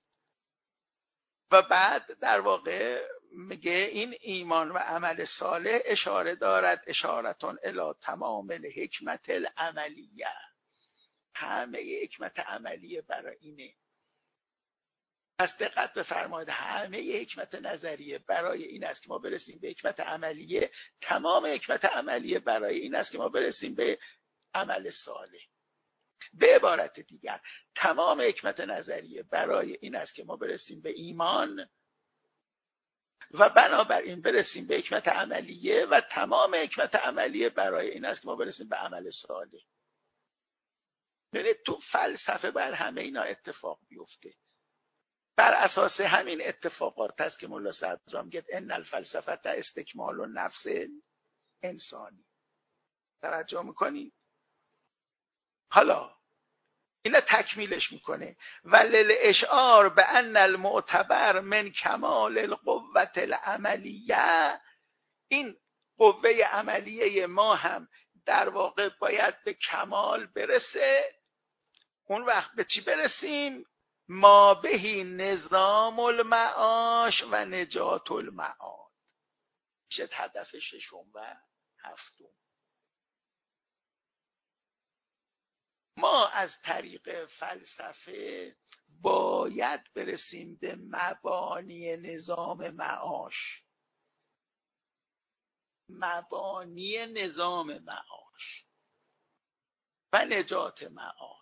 و بعد در واقع میگه این ایمان و عمل صالح اشاره دارد اشارتون الی تمام الحکمت العملیه. همه حکمت عملیه برای اینه. پس دقت بفرمایید، همه حکمت نظریه برای این است که ما برسیم به حکمت عملیه، تمام حکمت عملیه برای این است که ما برسیم به عمل صالح. به عبارت دیگر، تمام حکمت نظریه برای این است که ما برسیم به ایمان و بنابراین برسیم به حکمت عملیه، و تمام حکمت عملیه برای این است که ما برسیم به عمل صالح. ببینید تو فلسفه بر همه اینا اتفاق بیفته. بر اساس همین اتفاقات است که ملا صدرا میگه ان الفلسفه استکمال النفس انسانی. توجه میکنید؟ حالا اینا تکمیلش میکنه و للاشعار به ان المعتبر من کمال القوة العملیه. این قوه عملیه ما هم در واقع باید به کمال برسه. اون وقت به چی برسیم؟ ما بهی نظام المعاش و نجات المعاد. میشه هدف ششم و هفتم. ما از طریق فلسفه باید برسیم به مبانی نظام معاش، مبانی نظام معاش و نجات معاد.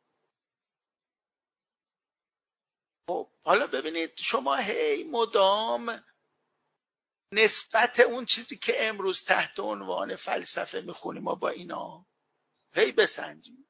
خب حالا ببینید، شما هی مدام نسبت اون چیزی که امروز تحت عنوان فلسفه میخونیم ما با اینا هی بسنجیم.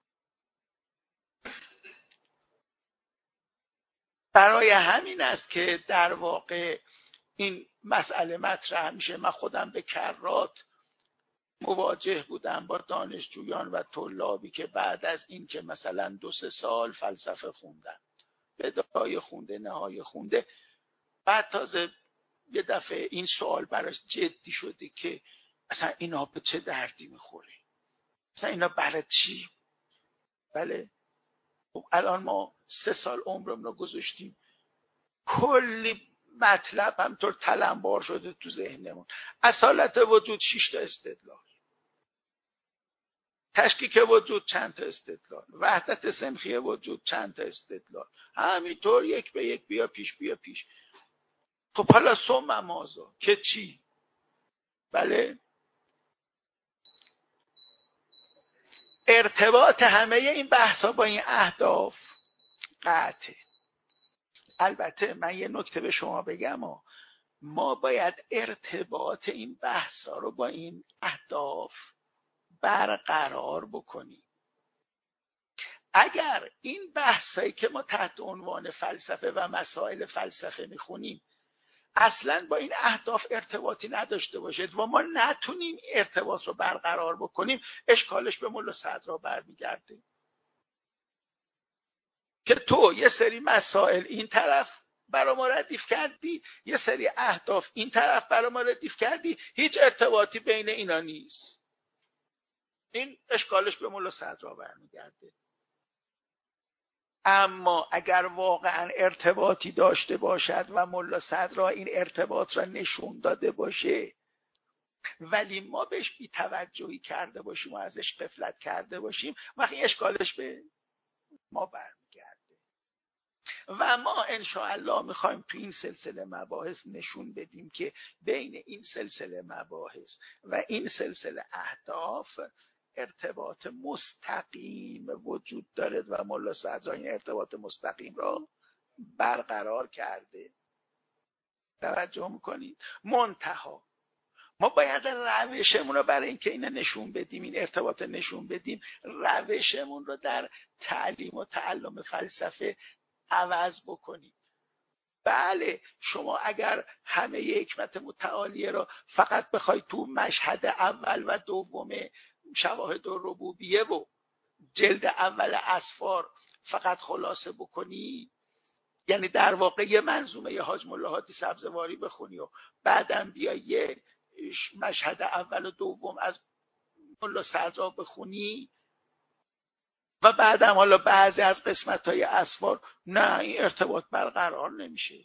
برای همین است که در واقع این مسئله مطرح میشه. من خودم به کرات مواجه بودم با دانشجویان و طلابی که بعد از این که مثلا دو سه سال فلسفه خوندن، بدای خونده نهای خونده، بعد تازه یه دفعه این سوال براش جدی شده که اصلا اینا به چه دردی میخوره، اصلا اینا برای چی؟ بله خب الان ما سه سال عمرم رو گذاشتیم، کلی مطلب همطور تلمبار شده تو ذهنمون. اصالت وجود شش تا استدلال، تشکیک وجود چند تا استدلال، وحدت سنخی وجود چند تا استدلال، همینطور یک به یک بیا پیش بیا پیش. خب حالا ثم ماذا که چی؟ بله ارتباط همه این بحثا با این اهداف قطعه. البته من یه نکته به شما بگم، ما باید ارتباط این بحثا رو با این اهداف برقرار بکنیم. اگر این بحثایی که ما تحت عنوان فلسفه و مسائل فلسفه میخونیم اصلا با این اهداف ارتباطی نداشته باشد و ما نتونیم ارتباط رو برقرار بکنیم، اشکالش به ملا صدرا برمیگرده که تو یه سری مسائل این طرف برای ما ردیف کردی، یه سری اهداف این طرف برای ما ردیف کردی، هیچ ارتباطی بین اینا نیست. این اشکالش به ملا صدرا برمیگرده. اما اگر واقعا ارتباطی داشته باشد و ملا صدرا این ارتباط را نشون داده باشه ولی ما بهش بی توجهی کرده باشیم و ازش غفلت کرده باشیم، وقتی اشکالش به ما برمیگرده. و ما انشاءالله میخوایم تو این سلسله مباحث نشون بدیم که بین این سلسله مباحث و این سلسله اهداف ارتباط مستقیم وجود دارد و ملا صدرا این ارتباط مستقیم را برقرار کرده. توجه میکنید؟ منتها ما باید روشمون رو برای اینکه اینو نشون بدیم، این ارتباط نشون بدیم، روشمون رو در تعلیم و تعلم فلسفه عوض بکنیم. بله شما اگر همه حکمت متعالیه را فقط بخوای تو مشهد اول و دوم شواهد الربوبیه و جلد اول اسفار فقط خلاصه بکنی، یعنی در واقع یه منظومه یه حاج ملاحاتی سبزواری بخونی و بعدم بیای یه مشهد اول و دوم از ملا صدرا بخونی و بعدم حالا بعضی از قسمت‌های اسفار، نه این ارتباط برقرار نمیشه.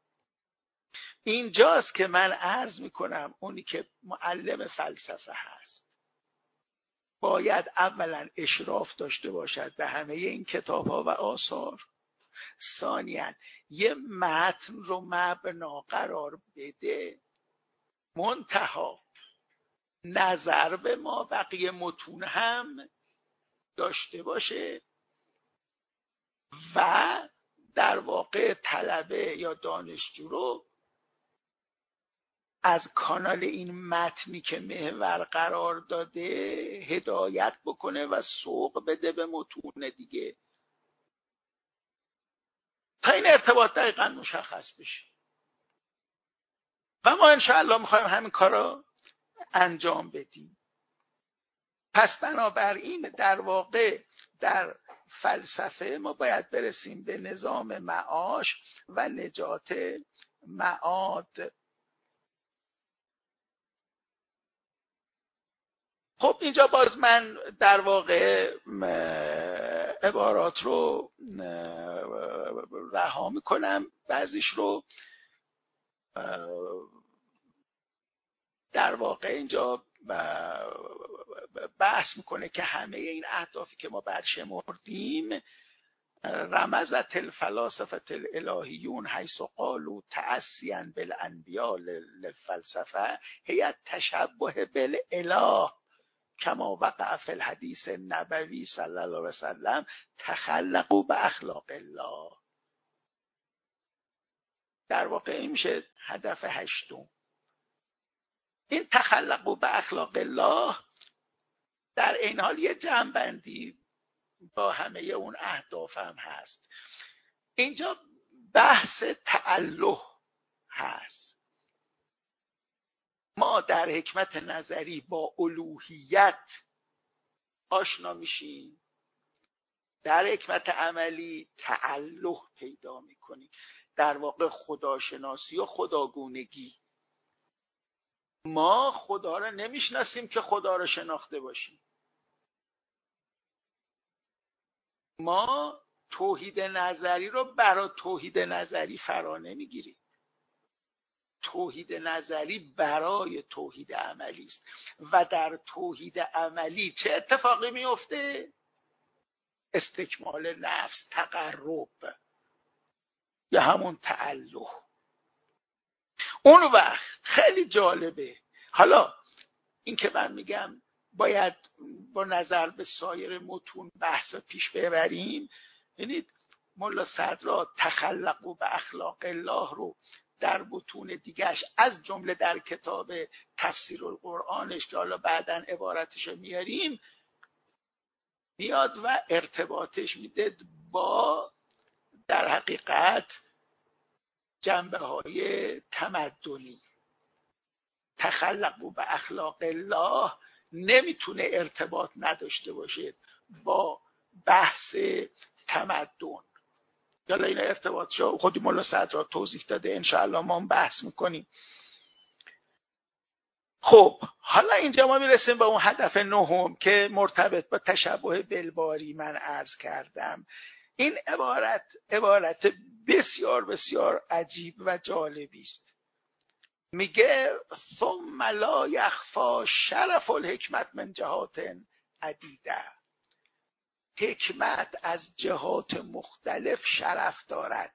اینجاست که من عرض میکنم اونی که معلم فلسفه هست باید اولا اشراف داشته باشد به همه این کتاب‌ها و آثار، ثانیاً یه متن رو مبنا قرار بده، منتها نظر به ما بقیه متون هم داشته باشه و در واقع طلبه یا دانشجو رو از کانال این متنی که محور قرار داده هدایت بکنه و سوق بده به متون دیگه تا این ارتباط دقیقا مشخص بشه. و ما انشاءالله میخوایم همین کار رو انجام بدیم. پس بنابراین در واقع در فلسفه ما باید برسیم به نظام معاش و نجات معاد. خب اینجا باز من در واقع عبارات رو رها میکنم، بعضیش رو در واقع اینجا بحث میکنه که همه این اهدافی که ما برشمردیم رمزت الفلاسفه الالهیون حیث قالوا تأسیا بالانبیاء للفلسفه هي تشبه بالاله کما وقع فی الحدیث النبوی صلی الله علیه وسلم تخلقوا باخلاق الله. در واقع این میشه هدف هشتم. این تخلقوا باخلاق الله در این حال یه جمع‌بندی با همه اون اهداف هم هست. اینجا بحث تعله هست. ما در حکمت نظری با الوهیت آشنا میشیم، در حکمت عملی تعله پیدا میکنیم، در واقع خداشناسی و خداگونگی. ما خدا را نمیشناسیم که خدا را شناخته باشیم. ما توحید نظری رو برای توحید نظری فرا نمیگیریم. توحید نظری برای توحید عملی است و در توحید عملی چه اتفاقی میفته؟ استکمال نفس، تقرب یا همون تعله. اون وقت خیلی جالبه. حالا این که من میگم باید با نظر به سایر متون بحث پیش ببریم، یعنی ملا صدرا تخلقوا باخلاق الله رو در متون دیگهش از جمله در کتاب تفسیر القرآنش که حالا بعداً عبارتش میاریم میاد و ارتباطش میده با در حقیقت جنبه های تمدنی. تخلقوا باخلاق الله نمیتونه ارتباط نداشته باشه با بحث تمدن. حالا این ارتباط شو خودی مولا صدرا توضیح داده، انشاءالله ما هم بحث میکنیم. خب حالا اینجا ما میرسیم به اون هدف نهم که مرتبط با تشبه بالباری من عرض کردم. این عبارت عبارت بسیار بسیار عجیب و جالبی است. میگه ثم لا یخفی شرف الحکمت من جهات عدیده. حکمت از جهات مختلف شرف دارد،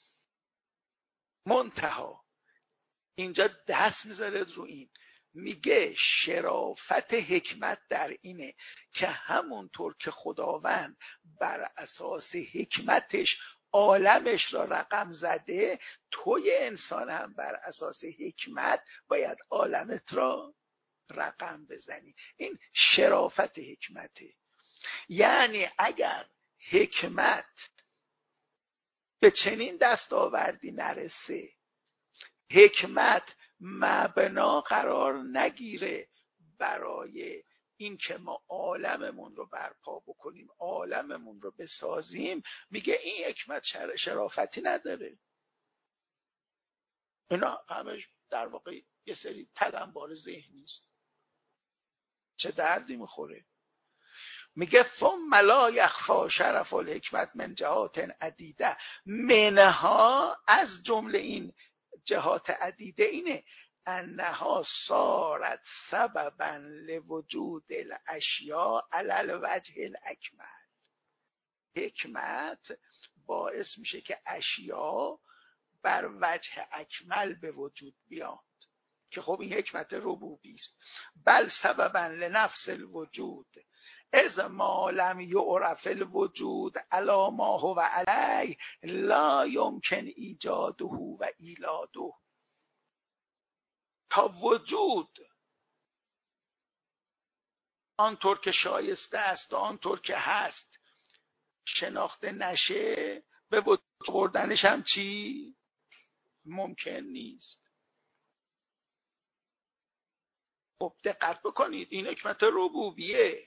منتها اینجا دست میذاره رو این، میگه شرافت حکمت در اینه که همونطور که خداوند بر اساس حکمتش عالمش را رقم زده، توی انسان هم بر اساس حکمت باید عالمت را رقم بزنی. این شرافت حکمته. یعنی اگر حکمت به چنین دستاوردی نرسه، حکمت مبنا قرار نگیره برای این که ما عالممون رو برپا بکنیم، عالممون رو بسازیم، میگه این حکمت شر شرافتی نداره. اینا همش در واقع یه سری تلمبار ذهنی است. چه دردی میخوره؟ میگه ثم لا یخفی شرف الحکمت من جهات عدیده، منها از جمله این جهات عدیده اینه انها صارت سببا لوجود الاشیاء علی الوجه الاکمل. حکمت باعث میشه که اشیاء بر وجه اکمل به وجود بیاد، که خب این حکمت ربوبی است. بل سببا لنفس الوجود از ما لم یعرف الوجود علی ما هو علیه لا یمکن ایجاده و ایلاده. تا وجود آنطور که شایسته است و آنطور که هست شناخته نشه، به وجود بردنش هم چی؟ ممکن نیست. خب دقت بکنید، این حکمت ربوبیه،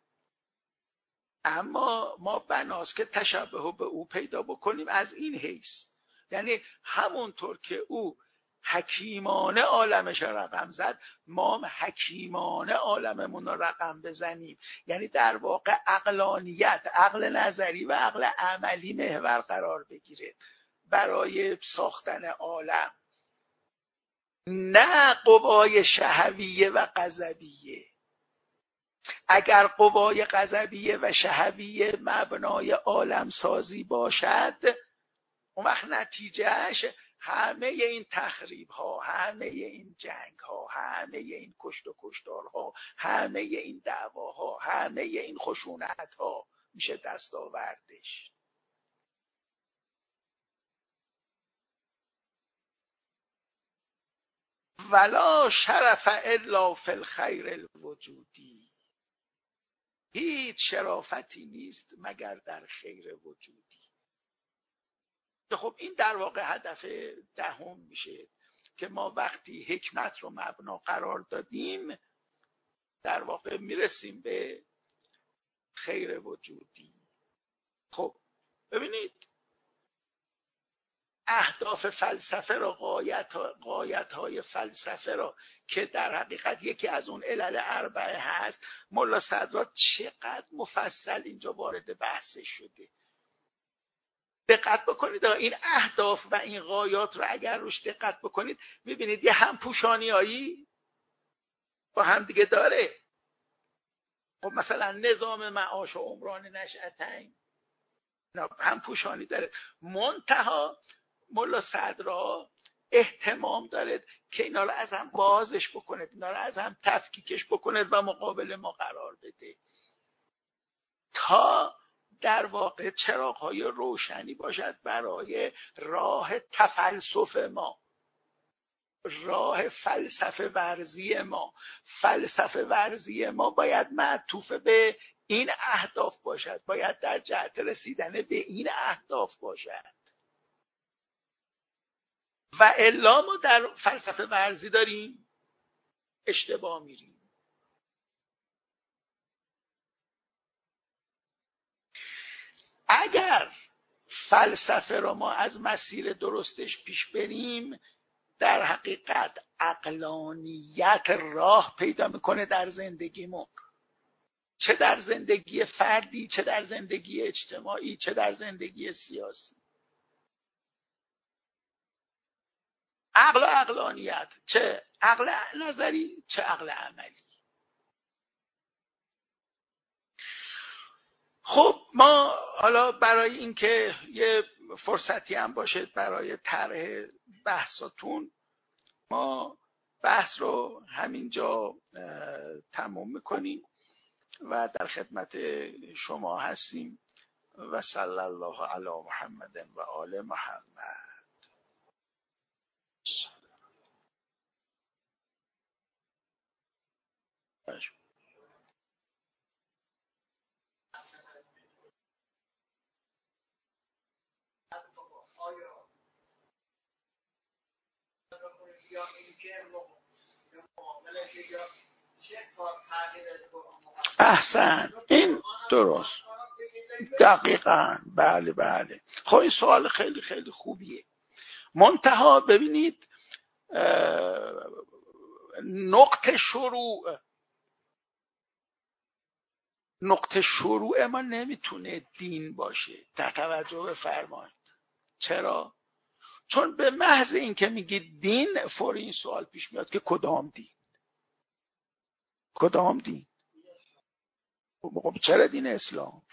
اما ما بناست که تشبه به او پیدا بکنیم از این حیث، یعنی همونطور که او حکیمانه عالمش رقم زد، ما هم حکیمانه عالممون رو رقم بزنیم. یعنی در واقع عقلانیت، عقل نظری و عقل عملی محور قرار بگیره برای ساختن عالم، نه قوای شهویه و غضبیه. اگر قوای غضبیه و شهویه مبنای عالم سازی باشد، اون وقت نتیجهش همه این تخریب ها، همه این جنگ ها، همه این کشت و کشتار ها، همه این دعواها، همه این خشونت ها میشه دستاوردش. ولا شرف الا فی الخیر الوجودی، هیچ شرافتی نیست مگر در خیر وجودی. خب این در واقع هدف دهم میشه که ما وقتی حکمت رو مبنا قرار دادیم در واقع میرسیم به خیر وجودی. خب ببینید، اهداف فلسفه را، غایت غایت های فلسفه را که در حقیقت یکی از اون علل اربعه هست، ملا صدرا چقدر مفصل اینجا وارد بحثش شده. دقت بکنید این اهداف و این غایات رو اگر روش دقت بکنید میبینید یه هم پوشانیایی با هم دیگه داره. خب مثلا نظام معاش و عمران نشأتین هم پوشانی داره، منتها ملا صدرا اهتمام داره که اینا رو از هم بازش بکنه، اینا رو از هم تفکیکش بکنه و مقابل ما قرار بده تا در واقع چراغ‌های روشنی باشد برای راه تفلسف ما، راه فلسفه ورزی ما. فلسفه ورزی ما باید معطوف به این اهداف باشد، باید در جهت رسیدن به این اهداف باشد. و الا ما در فلسفه ورزی داریم اشتباه میریم. اگر فلسفه رو ما از مسیر درستش پیش بریم، در حقیقت عقلانیت راه پیدا میکنه در زندگیمون، چه در زندگی فردی، چه در زندگی اجتماعی، چه در زندگی سیاسی. عقل و عقلانیت، چه عقل نظری چه عقل عملی. خب ما حالا برای اینکه یه فرصتی هم باشه برای طرح بحثاتون، ما بحث رو همینجا تموم میکنیم و در خدمت شما هستیم. و صلی الله علی محمد و آل محمد. احسن، این درست، دقیقاً، بله بله. خب این سوال خیلی خیلی خوبیه. منتها ببینید نقطه شروع نقطه شروع ما نمیتونه دین باشه. در توجه بفرمایید. چرا؟ چون به محض این که میگید دین، فوری این سوال پیش میاد که کدام دین؟ کدام دین؟ خب چرا دین اسلام؟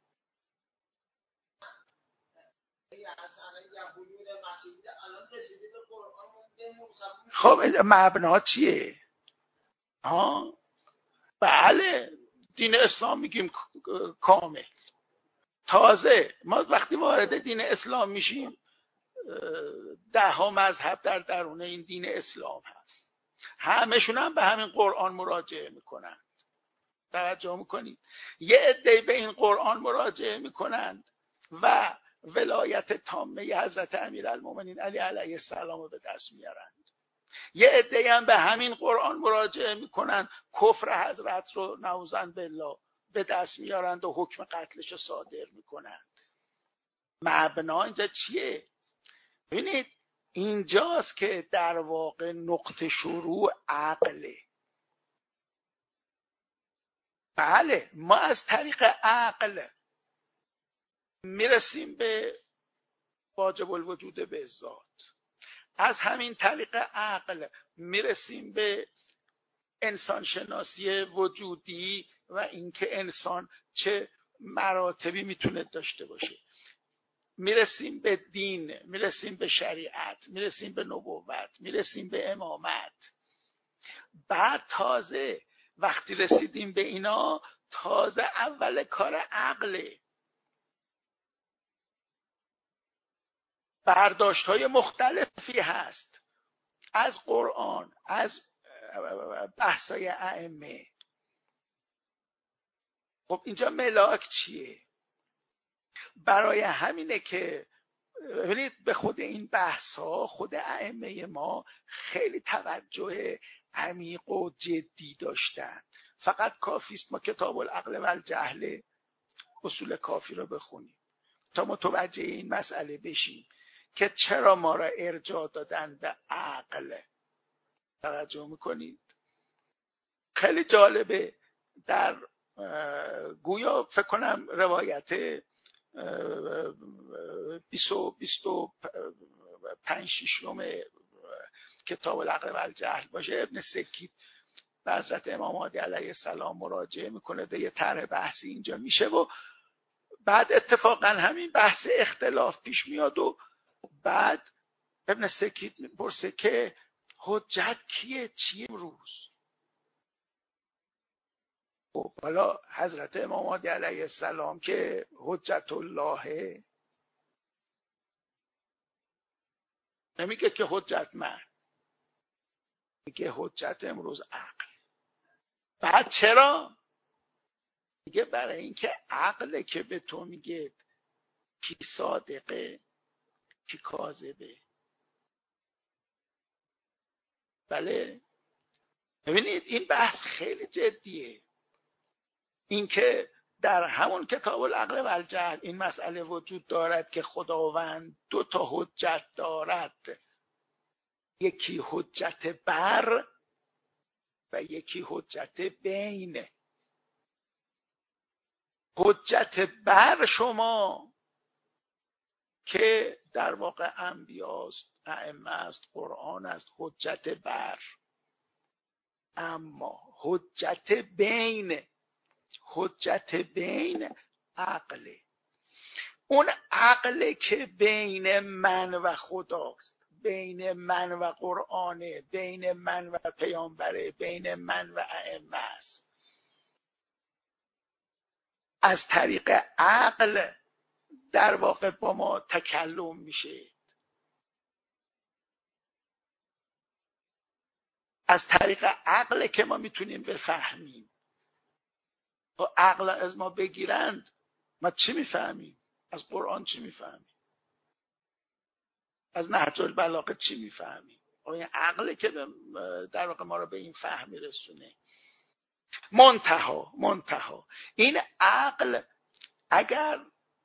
خب مبنا چیه؟ ها؟ بله، دین اسلام میگیم کامل. تازه ما وقتی وارد دین اسلام میشیم، ده ها مذهب در درون این دین اسلام هست، همشون هم به همین قرآن مراجعه میکنن. توجه میکنید؟ یه عده به این قرآن مراجعه میکنند و ولایت تامه حضرت امیرالمومنین علی علیه السلام رو به دست میارند. یه عده هم به همین قرآن مراجعه میکنن، کفر حضرت رو نعوذن بالله به دست میارند و حکم قتلش رو صادر میکنند. مبنا اینجا چیه؟ ببینید اینجاست که در واقع نقطه شروع عقله. بله، ما از طریق عقل میرسیم به واجب الوجود به ذات، از همین طریق عقل میرسیم به انسان شناسی وجودی و اینکه انسان چه مراتبی میتونه داشته باشه. میرسیم به دین، میرسیم به شریعت، میرسیم به نبوت، میرسیم به امامت. بعد تازه وقتی رسیدیم به اینا، تازه اول کار عقله. برداشت‌های مختلفی هست از قرآن، از بحث‌های ائمه. خب اینجا ملاک چیه؟ برای همینه که ببینید به خود این بحث‌ها خود ائمه ما خیلی توجه عمیق و جدی داشتن. فقط کافیست ما کتاب العقل و الجهل اصول کافی رو بخونیم تا متوجه این مسئله بشیم که چرا ما را ارجاع دادن به عقل. توجه میکنید؟ خیلی جالبه. در گویا فکر کنم روایت بیست و پنج ششم کتاب العقل و الجهل باشه، ابن سکیت به حضرت امام مهدی علیه السلام مراجعه میکنه و یه طرح بحثی اینجا میشه و بعد اتفاقا همین بحث اختلاف پیش میاد و بعد ابن سکیت میپرسه که حجت کیه؟ چیه امروز؟ خب حالا حضرت امام مهدی علیه السلام که حجت الله، نمیگه که حجت من، میگه حجت امروز عقل. بعد چرا؟ میگه برای اینکه عقله که به تو میگه کی صادقه کی کاذبه. بله، ببینید این بحث خیلی جدیه. اینکه در همون کتاب العقل و الجهل این مسئله وجود دارد که خداوند دو تا حجت دارد، یکی حجت بر و یکی حجت بین. حجت بر شما که در واقع انبیاست، ائمه است، قرآن است، حجت بر. اما حجت بین، حجت بین عقله. اون عقله که بین من و خداست، بین من و قرآنه، بین من و پیامبره، بین من و ائمه است. از طریق عقل در واقع با ما تکلم میشه. از طریق عقل که ما میتونیم بفهمیم. و عقل از ما بگیرند ما چی میفهمیم؟ از قرآن چی میفهمیم؟ از نهج البلاغه چی میفهمیم؟ این عقله که در واقع ما رو به این فهم میرسونه. منتها منتها این عقل اگر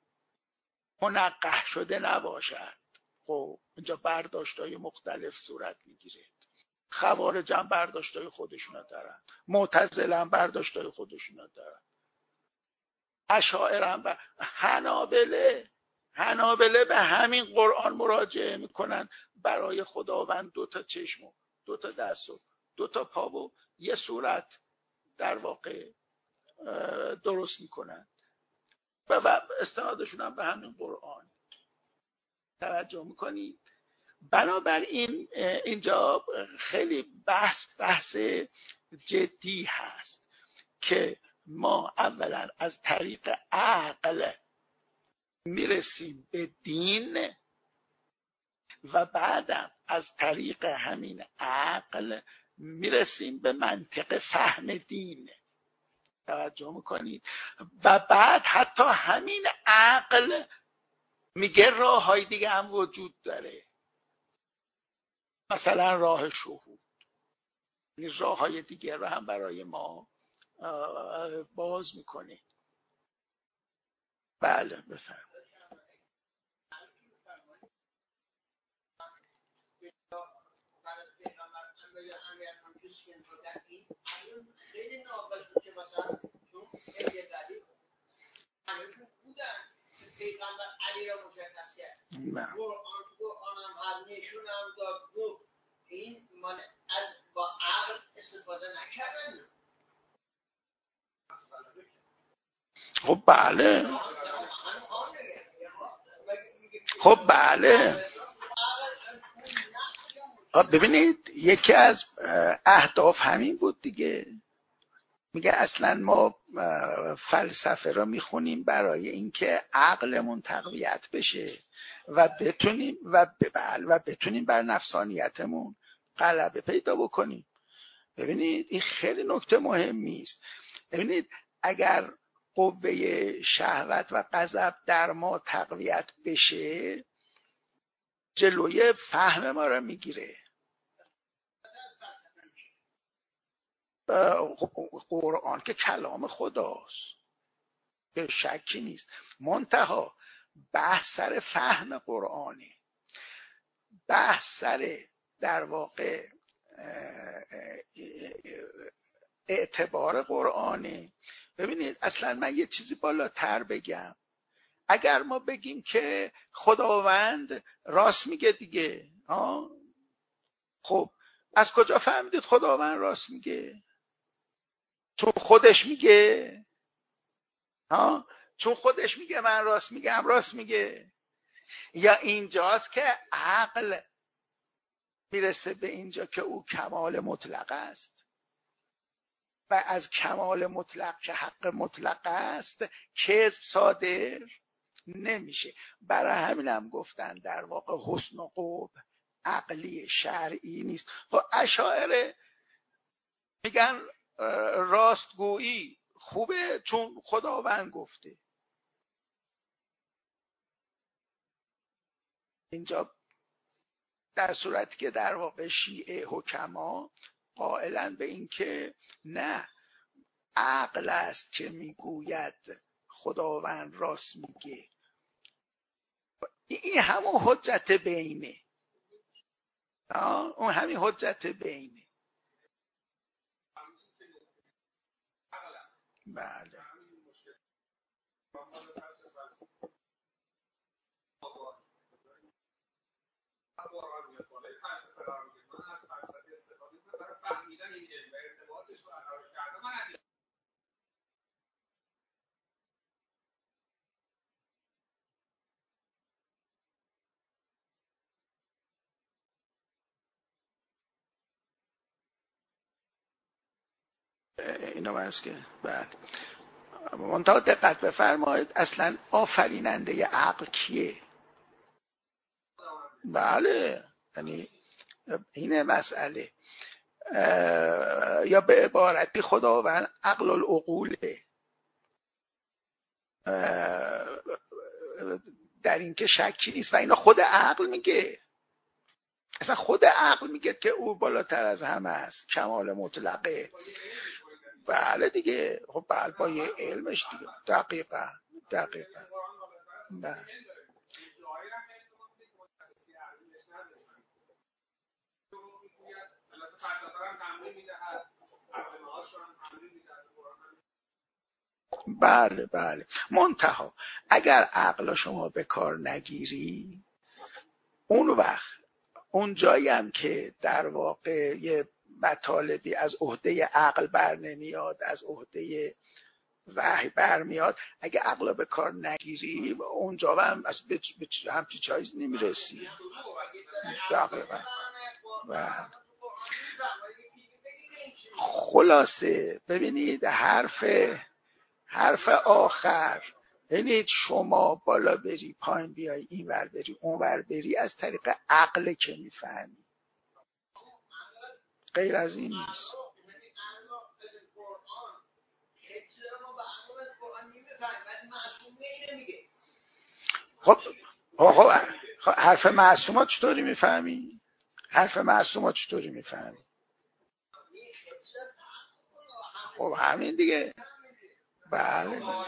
منقح شده نباشد، خب اینجا برداشت‌های مختلف صورت میگیره. خوارج هم برداشت‌های خودشون دارن، معتزله هم برداشت‌های خودشون دارن، اشاعره هم بر... حنابله حنابله به همین قرآن مراجعه میکنن برای خداوند دو تا چشم و دو تا دست و دو تا پا و یه صورت در واقع درست میکنن و استنادشون هم به همین قرآن. توجه میکنید؟ بنابراین اینجا خیلی بحث بحث جدی هست که ما اولا از طریق عقل میرسیم به دین و بعدم از طریق همین عقل میرسیم به منطق فهم دین. توجه میکنید؟ و بعد حتی همین عقل میگه راه های دیگه هم وجود داره، مثلا راه شهود، راه های دیگه رو هم برای ما باز میکنه. بله بفرمایید. خیلی ناقص بود که مثلا چون خیلی قدیم همشون بودن که پیغمبر علی را مشخص کرد، قرآن قرآن هم هر نشون هم داد گفت این من از با عقل استفاده نکردن. خب بله خب بله ببینید یکی از اهداف همین بود دیگه. میگه اصلا ما فلسفه رو میخونیم برای اینکه عقلمون تقویت بشه و بتونیم و ببل و بتونیم بر نفسانیتمون غلبه پیدا بکنیم. ببینید این خیلی نکته مهمی است. ببینید اگر قوه شهوت و غضب در ما تقویت بشه جلوی فهم ما رو میگیره. قرآن که کلام خداست، به شکی نیست، منتها بحث سر فهم قرآنه، بحث سر در واقع اعتبار قرآنه. ببینید اصلا من یه چیزی بالاتر بگم، اگر ما بگیم که خداوند راست میگه دیگه، ها خب از کجا فهمیدید خداوند راست میگه؟ چون خودش میگه؟ ها چون خودش میگه من راست میگم راست میگه؟ یا اینجاست که عقل میرسه به اینجا که او کمال مطلق است و از کمال مطلق که حق مطلق است کذب صادر نمیشه. برای همین هم گفتن در واقع حسن و قبح عقلی شرعی نیست. خب اشاعره میگن راستگویی خوبه چون خداوند گفته. اینجا در صورتی که در واقع شیعه حکما قائلن به این که نه، عقل است که میگوید خداوند راست میگه. این همون حجت بینه، اون همین حجت بینه. بله اینو هست که بله. منتها دقت بفرمایید اصلا آفریننده عقل کیه؟ بله یعنی اینه مسئله. یا به عبارتی خداوند عقل العقوله. در این که شکی نیست و اینا خود عقل میگه. اصلا خود عقل میگه که او بالاتر از همه است، کمال مطلقه. بله دیگه، خب بله با یه علمش دیگه. دقیقا دقیقا بله. بله بله. منتها اگر عقل شما به کار نگیری، اون وقت اون جایی هم که در واقع یه مطالبی از عهده عقل بر نمیاد، از عهده وحی برمیاد، اگه عقل به کار نگیری اونجا هم از به همچی چیزی نمیرسی. دقیقا. و خلاصه ببینید حرف حرف آخر، یعنی شما بالا بری پایین بیای، این ور بری اون ور بری، از طریق عقل که میفهمی، غیر از این نیست. خب خب حرف معصومات چطوری میفهمی؟ حرف معصومات چطوری میفهمی؟ خب همین دیگه. بله بله.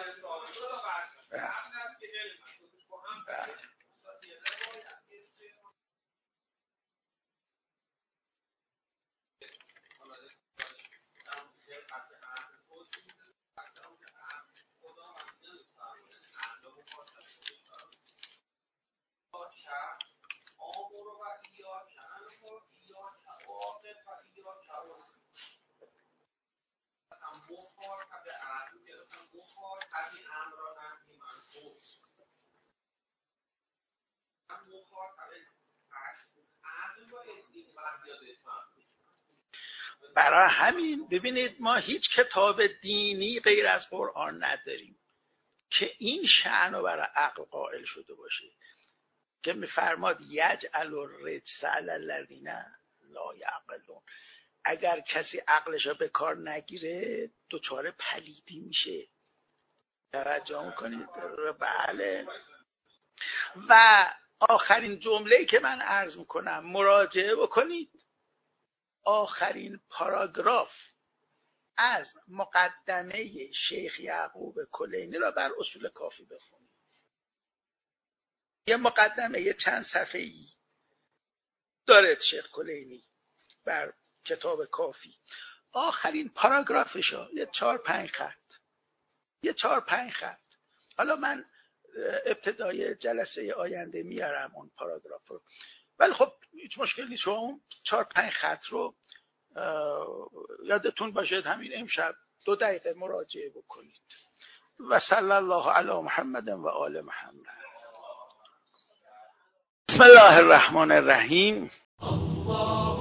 برای همین ببینید ما هیچ کتاب دینی غیر از قرآن نداریم که این شأن رو برای عقل قائل شده باشه، که میفرماد یجعل الرجس علی الذین لا یعقلون. اگر کسی عقلش رو به کار نگیره دچار پلیدی میشه. توجه میکنید؟ بله. و آخرین جمله‌ای که من عرض میکنم، مراجعه بکنید آخرین پاراگراف از مقدمه شیخ یعقوب کلینی را بر اصول کافی بخونید. یه مقدمه یه چند صفحه‌ای داره شیخ کلینی بر کتاب کافی. آخرین پاراگرافشا یه چهار پنج خط یه چهار پنج خط حالا من ابتدای جلسه آینده میارم اون پاراگراف رو، ولی خب هیچ مشکلی نیست. شما اون چهار پنج خط رو یادتون باشد همین امشب دو دقیقه مراجعه بکنید. و صلی الله علی محمد و آل محمد. بسم الله الرحمن الرحیم.